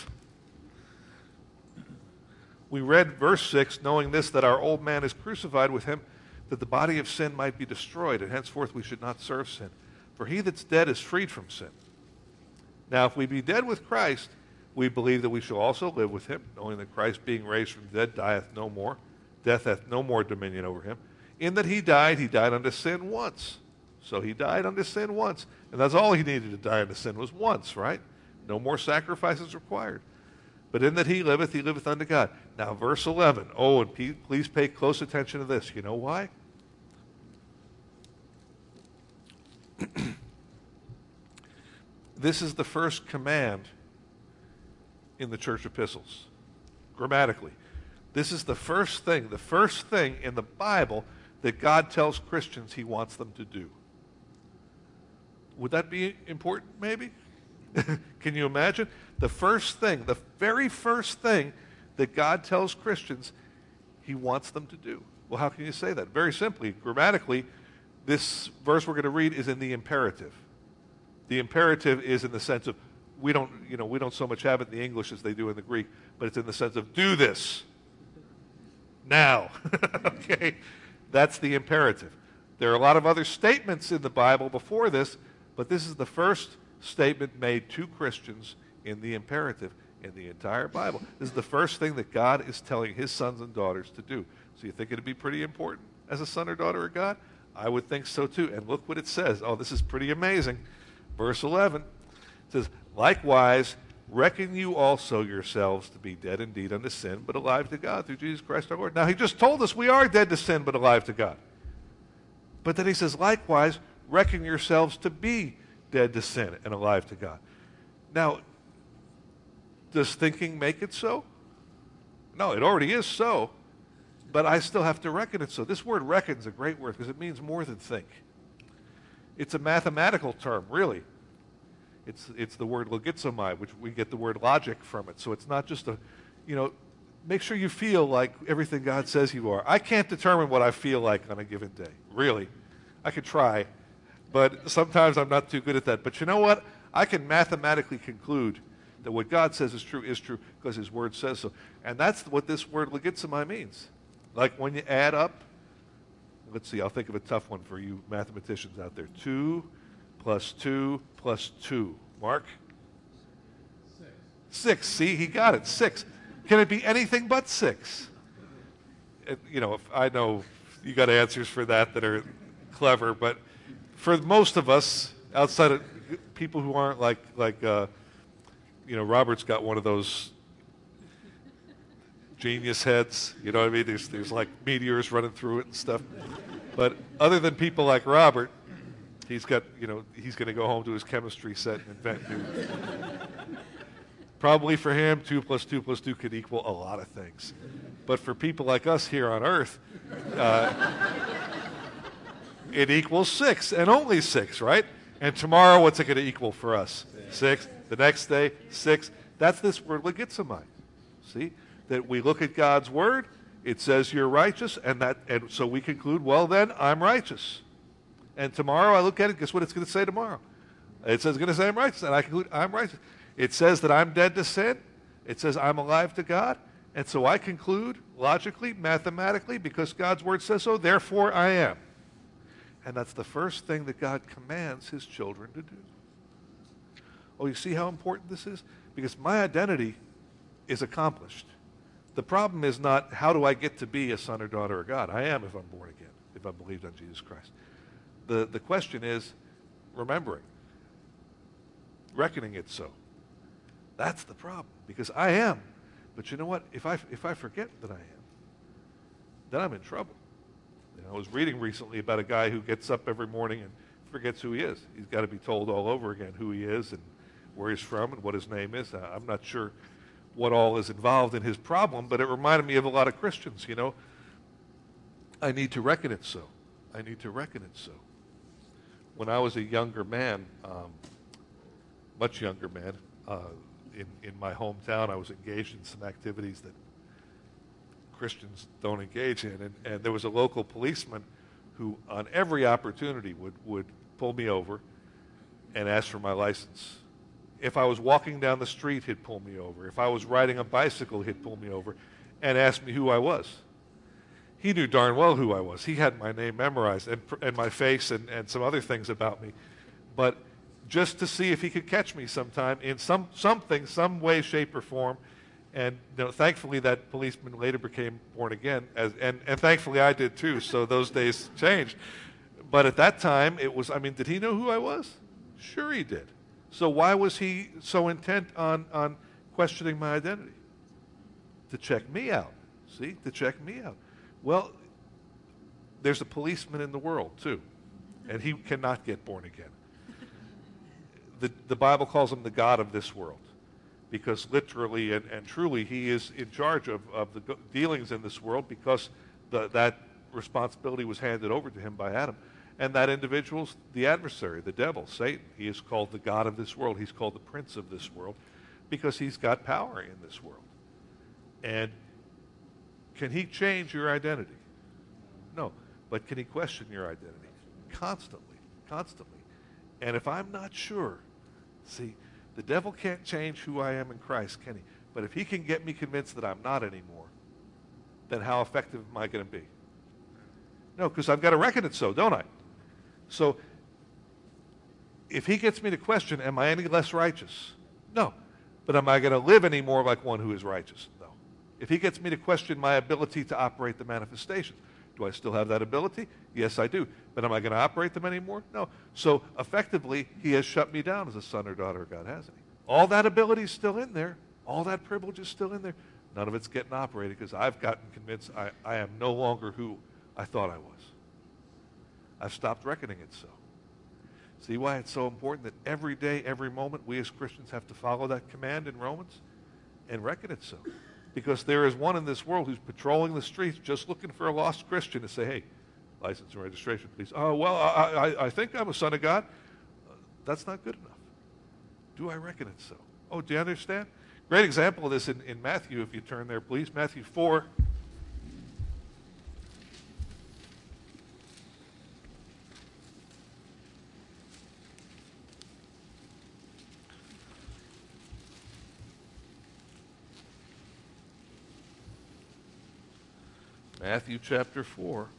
We read verse six, knowing this, that our old man is crucified with him, that the body of sin might be destroyed, and henceforth we should not serve sin. For he that's dead is freed from sin. Now, if we be dead with Christ, we believe that we shall also live with him, knowing that Christ, being raised from the dead, dieth no more. death hath no more dominion over him. In that he died, he died unto sin once. So he died unto sin once. And that's all he needed to die unto sin was once, right? No more sacrifices required. But in that he liveth, he liveth unto God. Now, verse eleven. Oh, and p- please pay close attention to this. You know why? This is the first command in the church epistles, grammatically. This is the first thing, the first thing in the Bible that God tells Christians he wants them to do. Would that be important, maybe? Can you imagine? The first thing, the very first thing that God tells Christians he wants them to do. Well, how can you say that? Very simply, grammatically, this verse we're going to read is in the imperative. The imperative is in the sense of, we don't, you know, we don't so much have it in the English as they do in the Greek, but it's in the sense of do this now. Okay? That's the imperative. There are a lot of other statements in the Bible before this, but this is the first statement made to Christians in the imperative in the entire Bible. This is the first thing that God is telling his sons and daughters to do. So you think it'd be pretty important as a son or daughter of God? I would think so too. And look what it says. Oh, this is pretty amazing. Verse eleven says, likewise, reckon you also yourselves to be dead indeed unto sin, but alive to God through Jesus Christ our Lord. Now, he just told us we are dead to sin, but alive to God. But then he says, likewise, reckon yourselves to be dead to sin and alive to God. Now, does thinking make it so? No, it already is so, but I still have to reckon it so. This word reckon is a great word because it means more than think. It's a mathematical term, really. It's, it's the word logizomai, which we get the word logic from it. So it's not just a, you know, make sure you feel like everything God says you are. I can't determine what I feel like on a given day, really. I could try, but sometimes I'm not too good at that. But you know what? I can mathematically conclude that what God says is true is true because his word says so. And that's what this word logizomai means. Like when you add up, let's see, I'll think of a tough one for you mathematicians out there. Two plus two plus two. Mark? Six. Six. See, he got it. Six. Can it be anything but six? It, you know, if I know you got answers for that that are clever, but for most of us, outside of people who aren't like, like uh, you know, Robert's got one of those genius heads, you know what I mean? There's, there's like meteors running through it and stuff. But other than people like Robert, he's got, you know, he's going to go home to his chemistry set and invent new. Probably for him, two plus two plus two could equal a lot of things. But for people like us here on Earth, uh, it equals six, and only six, right? And tomorrow, what's it going to equal for us? Six. The next day, six. That's this word logizomai. See? That we look at God's word, it says you're righteous, and that, and so we conclude, well then, I'm righteous. And tomorrow I look at it, guess what it's going to say tomorrow? It says it's going to say I'm righteous, and I conclude I'm righteous. It says that I'm dead to sin. It says I'm alive to God. And so I conclude, logically, mathematically, because God's word says so, therefore I am. And that's the first thing that God commands his children to do. Oh, you see how important this is? Because my identity is accomplished. The problem is not how do I get to be a son or daughter of God. I am if I'm born again, if I believed on Jesus Christ. The, the question is remembering, reckoning it so. That's the problem, because I am. But you know what? If I, if I forget that I am, then I'm in trouble. You know, I was reading recently about a guy who gets up every morning and forgets who he is. He's got to be told all over again who he is and where he's from and what his name is. I'm not sure what all is involved in his problem, but it reminded me of a lot of Christians, you know. I need to reckon it so. I need to reckon it so. When I was a younger man, um, much younger man, uh, in, in my hometown, I was engaged in some activities that Christians don't engage in. And, and there was a local policeman who, on every opportunity, would, would pull me over and ask for my license. If I was walking down the street, he'd pull me over. If I was riding a bicycle, he'd pull me over and ask me who I was. He knew darn well who I was. He had my name memorized and, and my face and, and some other things about me. But just to see if he could catch me sometime in some something, some way, shape, or form, And you know, thankfully, that policeman later became born again, as, and, and thankfully I did too, so those days changed. But at that time, it was, I mean, did he know who I was? Sure he did. So why was he so intent on, on questioning my identity? To check me out, see, to check me out. Well, there's a policeman in the world too, and he cannot get born again. The, the Bible calls him the God of this world, because literally and, and truly he is in charge of, of the dealings in this world, because the, that responsibility was handed over to him by Adam. And that individual's the adversary, the devil, Satan. He is called the God of this world. He's called the prince of this world because he's got power in this world. And can he change your identity? No. But can he question your identity? Constantly, constantly. And if I'm not sure, see, the devil can't change who I am in Christ, can he? But if he can get me convinced that I'm not anymore, then how effective am I going to be? No, because I've got to reckon it so, don't I? So if he gets me to question, am I any less righteous? No. But am I going to live any more like one who is righteous? No. If he gets me to question my ability to operate the manifestations, do I still have that ability? Yes, I do. But am I going to operate them anymore? No. So effectively, he has shut me down as a son or daughter of God, hasn't he? All that ability is still in there. All that privilege is still in there. None of it's getting operated because I've gotten convinced I, I am no longer who I thought I was. I've stopped reckoning it so. See why it's so important that every day, every moment, we as Christians have to follow that command in Romans and reckon it so. Because there is one in this world who's patrolling the streets just looking for a lost Christian to say, hey, license and registration, please. Oh, well, I, I, I think I'm a son of God. Uh, that's not good enough. Do I reckon it so? Oh, do you understand? Great example of this in, in Matthew, if you turn there, please. Matthew four. Matthew chapter four.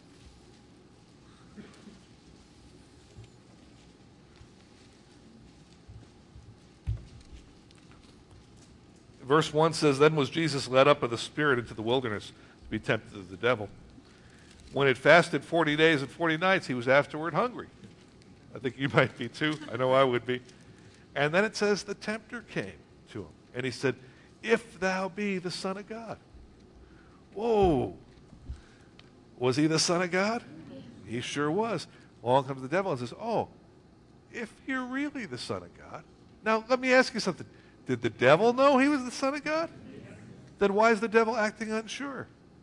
Verse one says, then was Jesus led up of the Spirit into the wilderness to be tempted of the devil. When he had fasted forty days and forty nights, he was afterward hungry. I think you might be too. I know I would be. And then it says the tempter came to him. And he said, if thou be the Son of God. Whoa. Was he the Son of God? He sure was. Along comes the devil and says, oh, if you're really the Son of God. Now, let me ask you something. Did the devil know he was the Son of God? Then why is the devil acting unsure?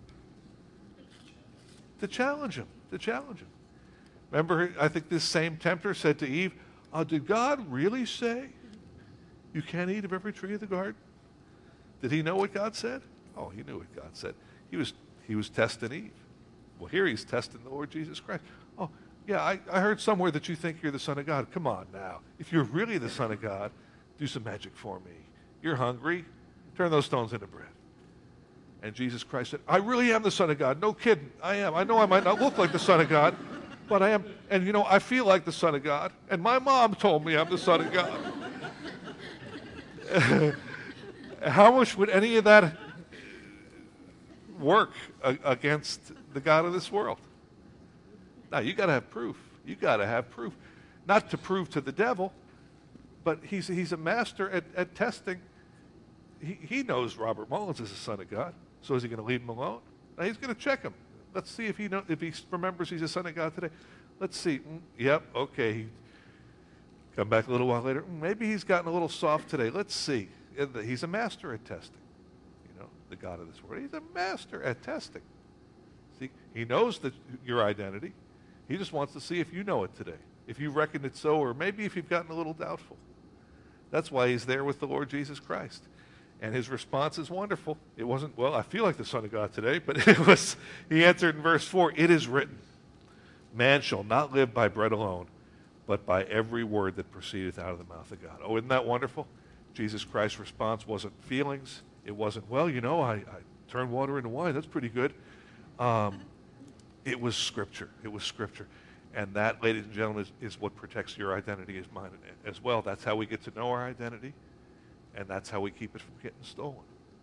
To challenge him. To challenge him. Remember, I think this same tempter said to Eve, oh, did God really say you can't eat of every tree of the garden? Did he know what God said? Oh, he knew what God said. He was, he was testing Eve. Well, here he's testing the Lord Jesus Christ. Oh, yeah, I, I heard somewhere that you think you're the Son of God. Come on now. If you're really the Son of God, do some magic for me. You're hungry. Turn those stones into bread. And Jesus Christ said, I really am the Son of God. No kidding. I am. I know I might not look like the Son of God, but I am. And, you know, I feel like the Son of God. And my mom told me I'm the Son of God. How much would any of that work against the God of this world? Now, you got to have proof. You got to have proof. Not to prove to the devil, but he's, he's a master at, at testing. He, he knows Robert Mullins is the Son of God, so is he going to leave him alone? Now, he's going to check him. Let's see if he, know, if he remembers he's a Son of God today. Let's see. Mm, yep, okay. He, come back a little while later. Mm, maybe he's gotten a little soft today. Let's see. He's a master at testing. You know, the God of this world. He's a master at testing. See, he knows that your identity. He just wants to see if you know it today, if you reckon it so, or maybe if you've gotten a little doubtful. That's why he's there with the Lord Jesus Christ. And his response is wonderful. It wasn't, well, I feel like the Son of God today, but it was, he answered in verse four, it is written, man shall not live by bread alone, but by every word that proceedeth out of the mouth of God. Oh, isn't that wonderful? Jesus Christ's response wasn't feelings. It wasn't, well, you know, I, I turned water into wine. That's pretty good. Um, it was Scripture. It was Scripture. And that, ladies and gentlemen, is, is what protects your identity as mine as well. That's how we get to know our identity, and that's how we keep it from getting stolen.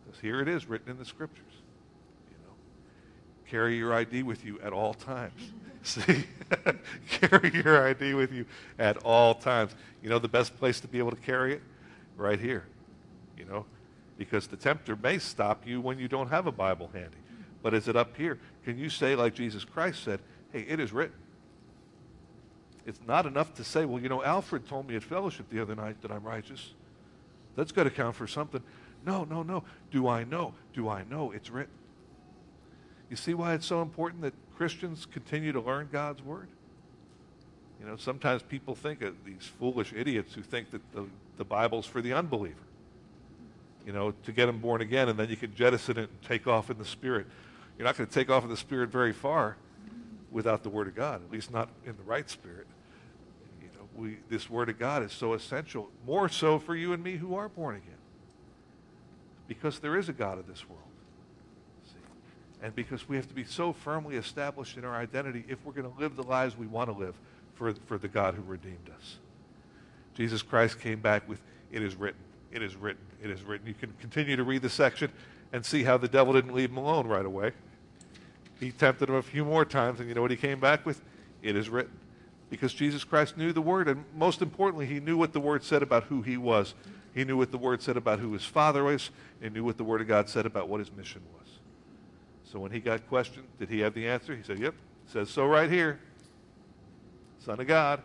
Because here it is written in the Scriptures. You know, carry your I D with you at all times. See? Carry your I D with you at all times. You know the best place to be able to carry it? Right here. You know, because the tempter may stop you when you don't have a Bible handy. But is it up here? Can you say, like Jesus Christ said, hey, it is written? It's not enough to say, well, you know, Alfred told me at fellowship the other night that I'm righteous. That's got to count for something. No, no, no. Do I know? Do I know it's written? You see why it's so important that Christians continue to learn God's Word? You know, sometimes people think of these foolish idiots who think that the, the Bible's for the unbeliever. You know, to get them born again, and then you can jettison it and take off in the Spirit. You're not going to take off in the Spirit very far without the Word of God, at least not in the right spirit. You know, we, this Word of God is so essential, more so for you and me who are born again, because there is a God of this world. See? And because we have to be so firmly established in our identity if we're going to live the lives we want to live for, for the God who redeemed us. Jesus Christ came back with, it is written, it is written, it is written. You can continue to read the section and see how the devil didn't leave him alone right away. He tempted him a few more times, and you know what he came back with? It is written. Because Jesus Christ knew the Word, and most importantly, he knew what the Word said about who he was. He knew what the Word said about who his Father was, and knew what the Word of God said about what his mission was. So when he got questioned, did he have the answer? He said, yep, it says so right here. Son of God.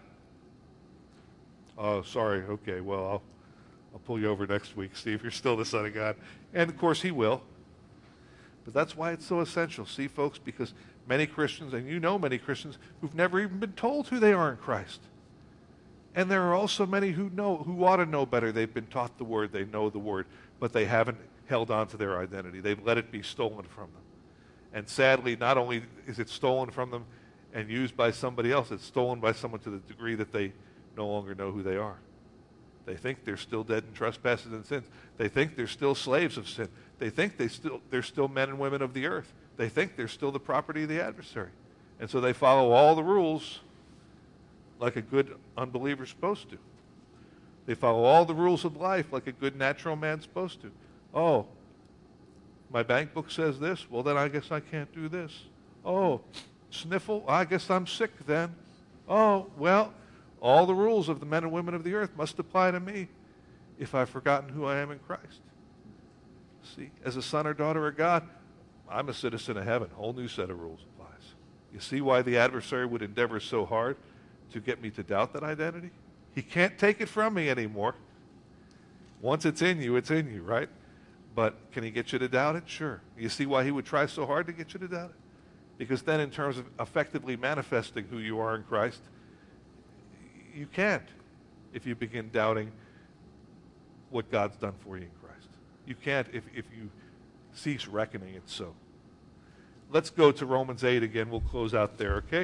Oh, sorry, okay, well, I'll, I'll pull you over next week, see if you're still the Son of God. And, of course, he will. But that's why it's so essential, see, folks, because many Christians, and you know many Christians, who've never even been told who they are in Christ. And there are also many who know, who ought to know better. They've been taught the Word, they know the Word, but they haven't held on to their identity. They've let it be stolen from them. And sadly, not only is it stolen from them and used by somebody else, it's stolen by someone to the degree that they no longer know who they are. They think they're still dead in trespasses and sins. They think they're still slaves of sin. They think they still, they're still men and women of the earth. They think they're still the property of the adversary. And so they follow all the rules like a good unbeliever's supposed to. They follow all the rules of life like a good natural man's supposed to. Oh, my bank book says this? Well, then I guess I can't do this. Oh, sniffle? I guess I'm sick then. Oh, well, all the rules of the men and women of the earth must apply to me if I've forgotten who I am in Christ. See, as a son or daughter of God, I'm a citizen of heaven. A whole new set of rules applies. You see why the adversary would endeavor so hard to get me to doubt that identity? He can't take it from me anymore. Once it's in you, it's in you, right? But can he get you to doubt it? Sure. You see why he would try so hard to get you to doubt it? Because then in terms of effectively manifesting who you are in Christ, you can't if you begin doubting what God's done for you in Christ. You can't if, if you cease reckoning it so. Let's go to Romans eight again. We'll close out there, okay?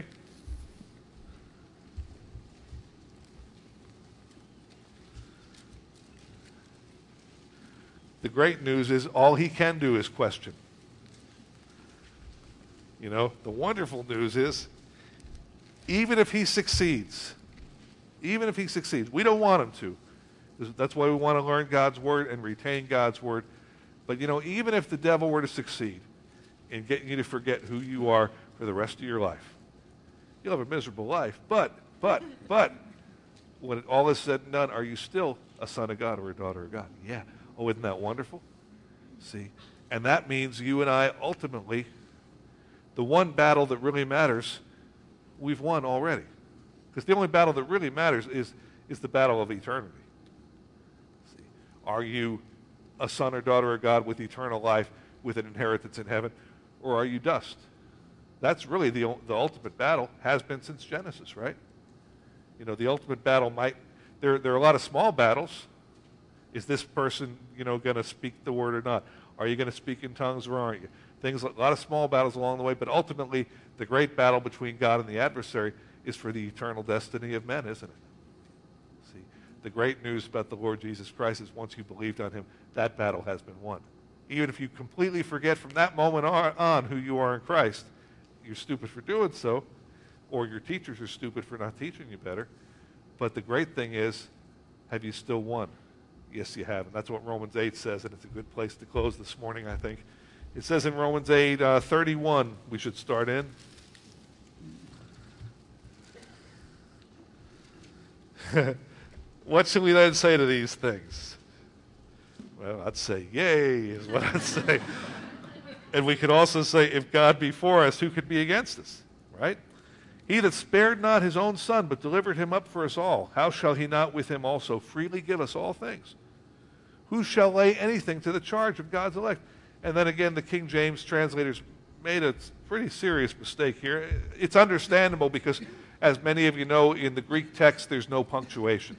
The great news is all he can do is question. You know, the wonderful news is even if he succeeds, even if he succeeds, we don't want him to. That's why we want to learn God's Word and retain God's Word. But, you know, even if the devil were to succeed in getting you to forget who you are for the rest of your life, you'll have a miserable life. But, but, but, when all is said and done, are you still a son of God or a daughter of God? Yeah. Oh, isn't that wonderful? See? And that means you and I ultimately, the one battle that really matters, we've won already. Because the only battle that really matters is, is the battle of eternity. See? Are you a son or daughter of God with eternal life, with an inheritance in heaven, or are you dust? That's really the, the ultimate battle, has been since Genesis, right? You know, the ultimate battle might, there, there are a lot of small battles. Is this person, you know, going to speak the word or not? Are you going to speak in tongues or aren't you? Things, a lot of small battles along the way, but ultimately the great battle between God and the adversary is for the eternal destiny of men, isn't it? See, the great news about the Lord Jesus Christ is once you believed on him, that battle has been won. Even if you completely forget from that moment on who you are in Christ, you're stupid for doing so, or your teachers are stupid for not teaching you better. But the great thing is, have you still won? Yes, you have. And that's what Romans eight says, and it's a good place to close this morning, I think. It says in Romans eight, uh, thirty-one, we should start in. What should we then say to these things? Well, I'd say, yay, is what I'd say. And we could also say, if God be for us, who could be against us? Right? He that spared not his own son, but delivered him up for us all, how shall he not with him also freely give us all things? Who shall lay anything to the charge of God's elect? And then again, the King James translators made a pretty serious mistake here. It's understandable because, as many of you know, in the Greek text, there's no punctuation.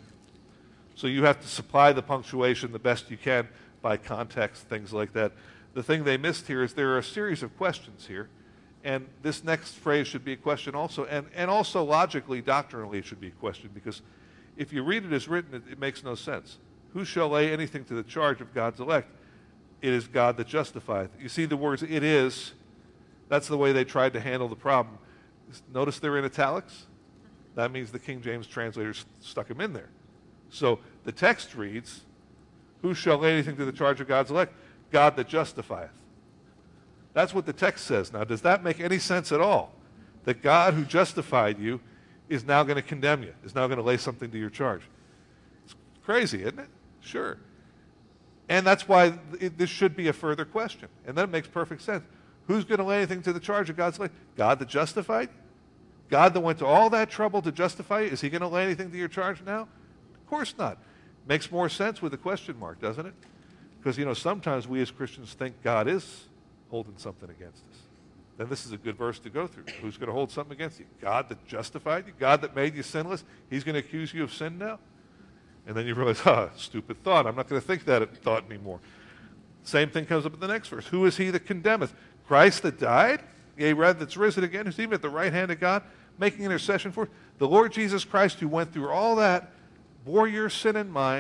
So you have to supply the punctuation the best you can by context, things like that. The thing they missed here is there are a series of questions here, and this next phrase should be a question also, and, and also logically, doctrinally, it should be a question, because if you read it as written, it, it makes no sense. Who shall lay anything to the charge of God's elect? It is God that justifieth. You see the words, it is, that's the way they tried to handle the problem. Notice they're in italics? That means the King James translators stuck them in there. So the text reads, who shall lay anything to the charge of God's elect? God that justifieth. That's what the text says. Now, does that make any sense at all? That God who justified you is now going to condemn you, is now going to lay something to your charge. It's crazy, isn't it? Sure. And that's why it, this should be a further question. And that makes perfect sense. Who's going to lay anything to the charge of God's elect? God that justified? God that went to all that trouble to justify you? Is he going to lay anything to your charge now? Of course not. Makes more sense with a question mark, doesn't it? Because, you know, sometimes we as Christians think God is holding something against us. Then this is a good verse to go through. Who's going to hold something against you? God that justified you? God that made you sinless? He's going to accuse you of sin now? And then you realize, ah, stupid thought. I'm not going to think that thought anymore. Same thing comes up in the next verse. Who is he that condemneth? Christ that died? Yea, rather that's risen again, who's even at the right hand of God, making intercession for us. The Lord Jesus Christ, who went through all that, bore your sin and mine,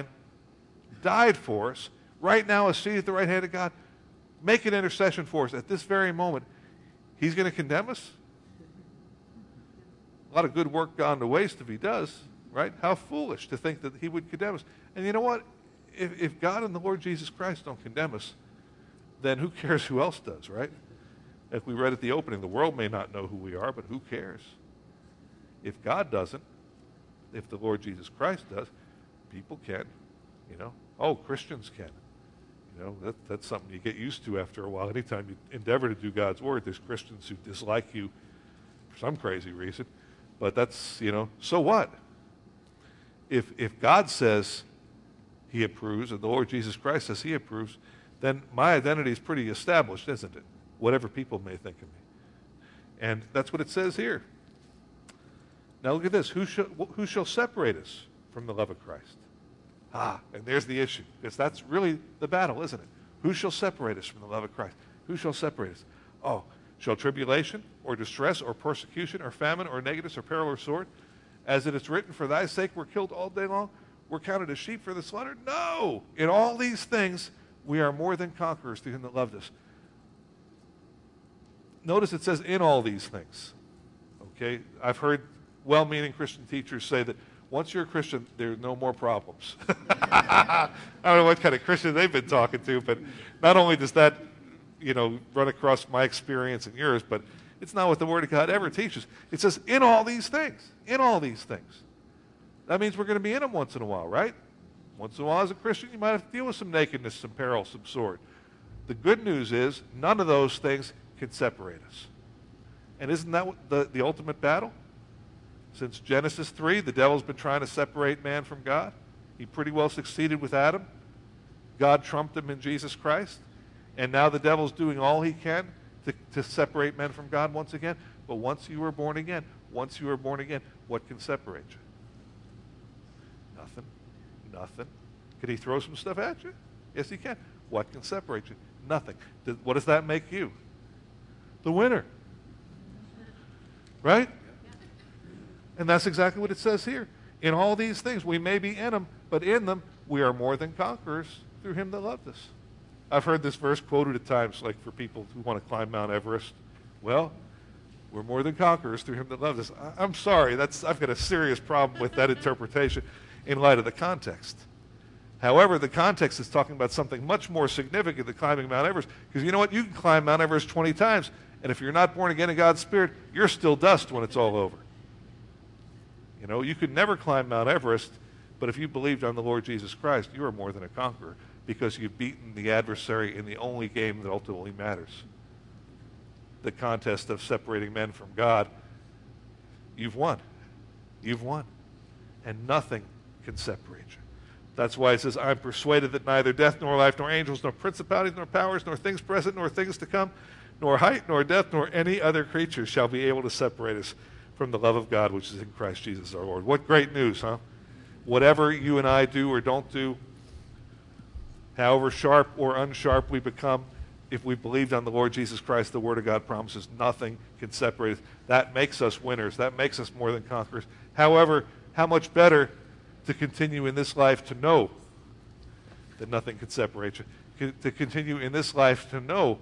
died for us, right now is seated at the right hand of God, making intercession for us at this very moment. He's going to condemn us? A lot of good work gone to waste if he does, right? How foolish to think that he would condemn us. And you know what? If, if God and the Lord Jesus Christ don't condemn us, then who cares who else does, right? As we read at the opening, the world may not know who we are, but who cares? If God doesn't, if the Lord Jesus Christ does, people can, you know. Oh, Christians can. You know, that, that's something you get used to after a while. Anytime you endeavor to do God's word, there's Christians who dislike you for some crazy reason. But that's, you know, so what? If, if God says he approves, and the Lord Jesus Christ says he approves, then my identity is pretty established, isn't it? Whatever people may think of me. And that's what it says here. Now look at this. Who shall, who shall separate us from the love of Christ? Ah, and there's the issue. Because that's really the battle, isn't it? Who shall separate us from the love of Christ? Who shall separate us? Oh, shall tribulation or distress or persecution or famine or nakedness or peril or sword? As it is written, for thy sake we're killed all day long. We're counted as sheep for the slaughter. No! In all these things, we are more than conquerors through him that loved us. Notice it says in all these things. Okay? I've heard well-meaning Christian teachers say that once you're a Christian, there are no more problems. I don't know what kind of Christian they've been talking to, but not only does that, you know, run across my experience and yours, but it's not what the Word of God ever teaches. It says in all these things. In all these things. That means we're going to be in them once in a while, right? Once in a while as a Christian, you might have to deal with some nakedness, some peril, some sword. The good news is none of those things can separate us. And isn't that what the, the ultimate battle? Since Genesis three, the devil's been trying to separate man from God. He pretty well succeeded with Adam. God trumped him in Jesus Christ. And now the devil's doing all he can to, to separate men from God once again. But once you are born again, once you are born again, what can separate you? Nothing. Nothing. Could he throw some stuff at you? Yes, he can. What can separate you? Nothing. What does that make you? The winner. Right? And that's exactly what it says here. In all these things, we may be in them, but in them, we are more than conquerors through him that loved us. I've heard this verse quoted at times, like for people who want to climb Mount Everest. Well, we're more than conquerors through him that loved us. I, I'm sorry, that's, I've got a serious problem with that interpretation in light of the context. However, the context is talking about something much more significant than climbing Mount Everest. Because you know what? You can climb Mount Everest twenty times, and if you're not born again in God's Spirit, you're still dust when it's all over. You know, you could never climb Mount Everest, but if you believed on the Lord Jesus Christ, you are more than a conqueror because you've beaten the adversary in the only game that ultimately matters. The contest of separating men from God. You've won. You've won. And nothing can separate you. That's why it says, I'm persuaded that neither death, nor life, nor angels, nor principalities, nor powers, nor things present, nor things to come, nor height, nor depth, nor any other creature shall be able to separate us from the love of God which is in Christ Jesus our Lord. What great news, huh? Whatever you and I do or don't do, however sharp or unsharp we become, if we believed on the Lord Jesus Christ, the Word of God promises nothing can separate us. That makes us winners. That makes us more than conquerors. However, how much better to continue in this life to know that nothing can separate you. To continue in this life to know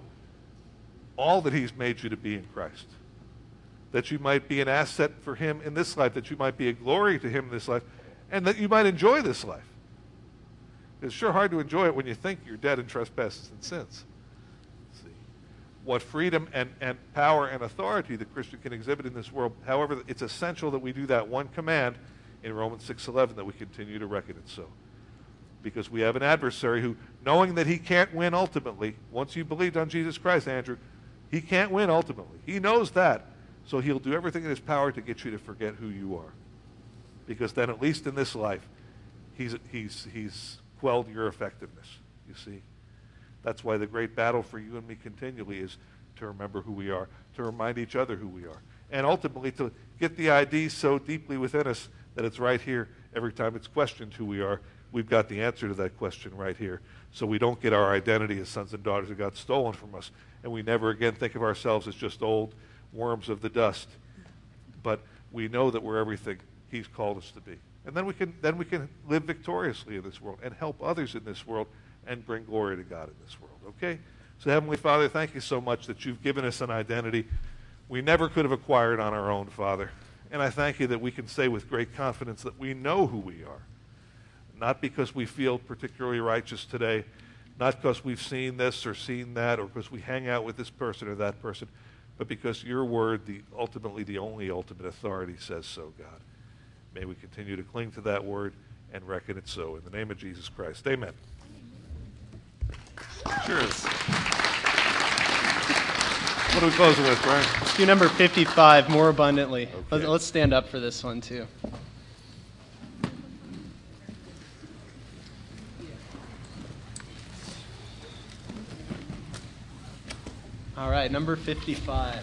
all that He's made you to be in Christ. That you might be an asset for Him in this life. That you might be a glory to Him in this life. And that you might enjoy this life. It's sure hard to enjoy it when you think you're dead in trespasses and sins. See what freedom and, and power and authority the Christian can exhibit in this world. However, it's essential that we do that one command in Romans six eleven, that we continue to reckon it so. Because we have an adversary who, knowing that he can't win ultimately, once you believed on Jesus Christ, Andrew, he can't win ultimately. He knows that. So he'll do everything in his power to get you to forget who you are. Because then, at least in this life, he's, he's, he's quelled your effectiveness, you see. That's why the great battle for you and me continually is to remember who we are, to remind each other who we are, and ultimately to get the I D so deeply within us that it's right here every time it's questioned who we are. We've got the answer to that question right here. So we don't get our identity as sons and daughters of God stolen from us, and we never again think of ourselves as just old worms of the dust. But we know that we're everything He's called us to be. And then we can then we can live victoriously in this world and help others in this world and bring glory to God in this world. Okay? So Heavenly Father, thank you so much that you've given us an identity we never could have acquired on our own, Father. And I thank you that we can say with great confidence that we know who we are. Not because we feel particularly righteous today, not because we've seen this or seen that, or because we hang out with this person or that person, but because your word, the ultimately the only ultimate authority, says so, God. May we continue to cling to that word and reckon it so. In the name of Jesus Christ, amen. Cheers. What are we closing with, Brian? Let's do number fifty-five, more abundantly. Okay. Let's, let's stand up for this one, too. All right, number fifty-five.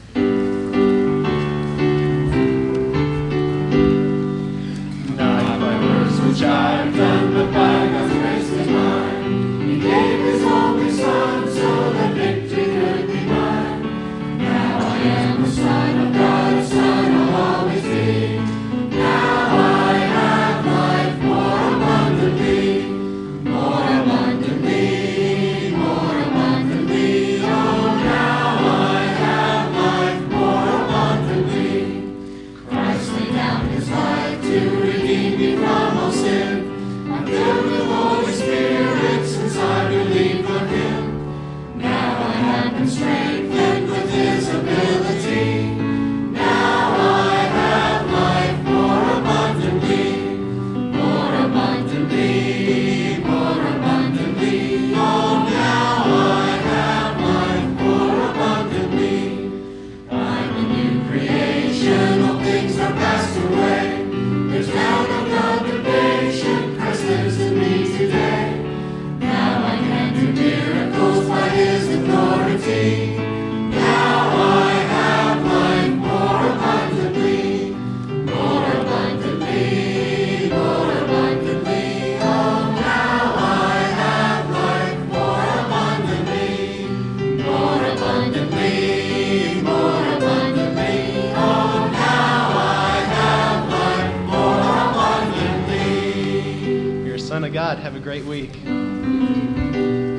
Not by works which I have done, but by God's grace is mine. He gave His only Son, so that victory could be mine. Now I am a son of God, a son I'll always be. Now I have life more abundantly, more abundantly, more abundantly. Oh, now I have life more abundantly. Christ laid down His life to redeem me from all sin. I'm filled with Holy Spirit since I believed on Him. Now I have been strengthened with His ability. Now I have life more abundantly, more abundantly, more abundantly. Oh, now I have life more abundantly. I'm a new creation, all things are passed away. There's now no condemnation, Christ lives in me today. Now I can do miracles by His authority. Now I have life more abundantly, more abundantly, more abundantly. Oh, now I have life more abundantly, more abundantly, more abundantly. Oh, now I have life more abundantly. You're a son of God. Have a great week.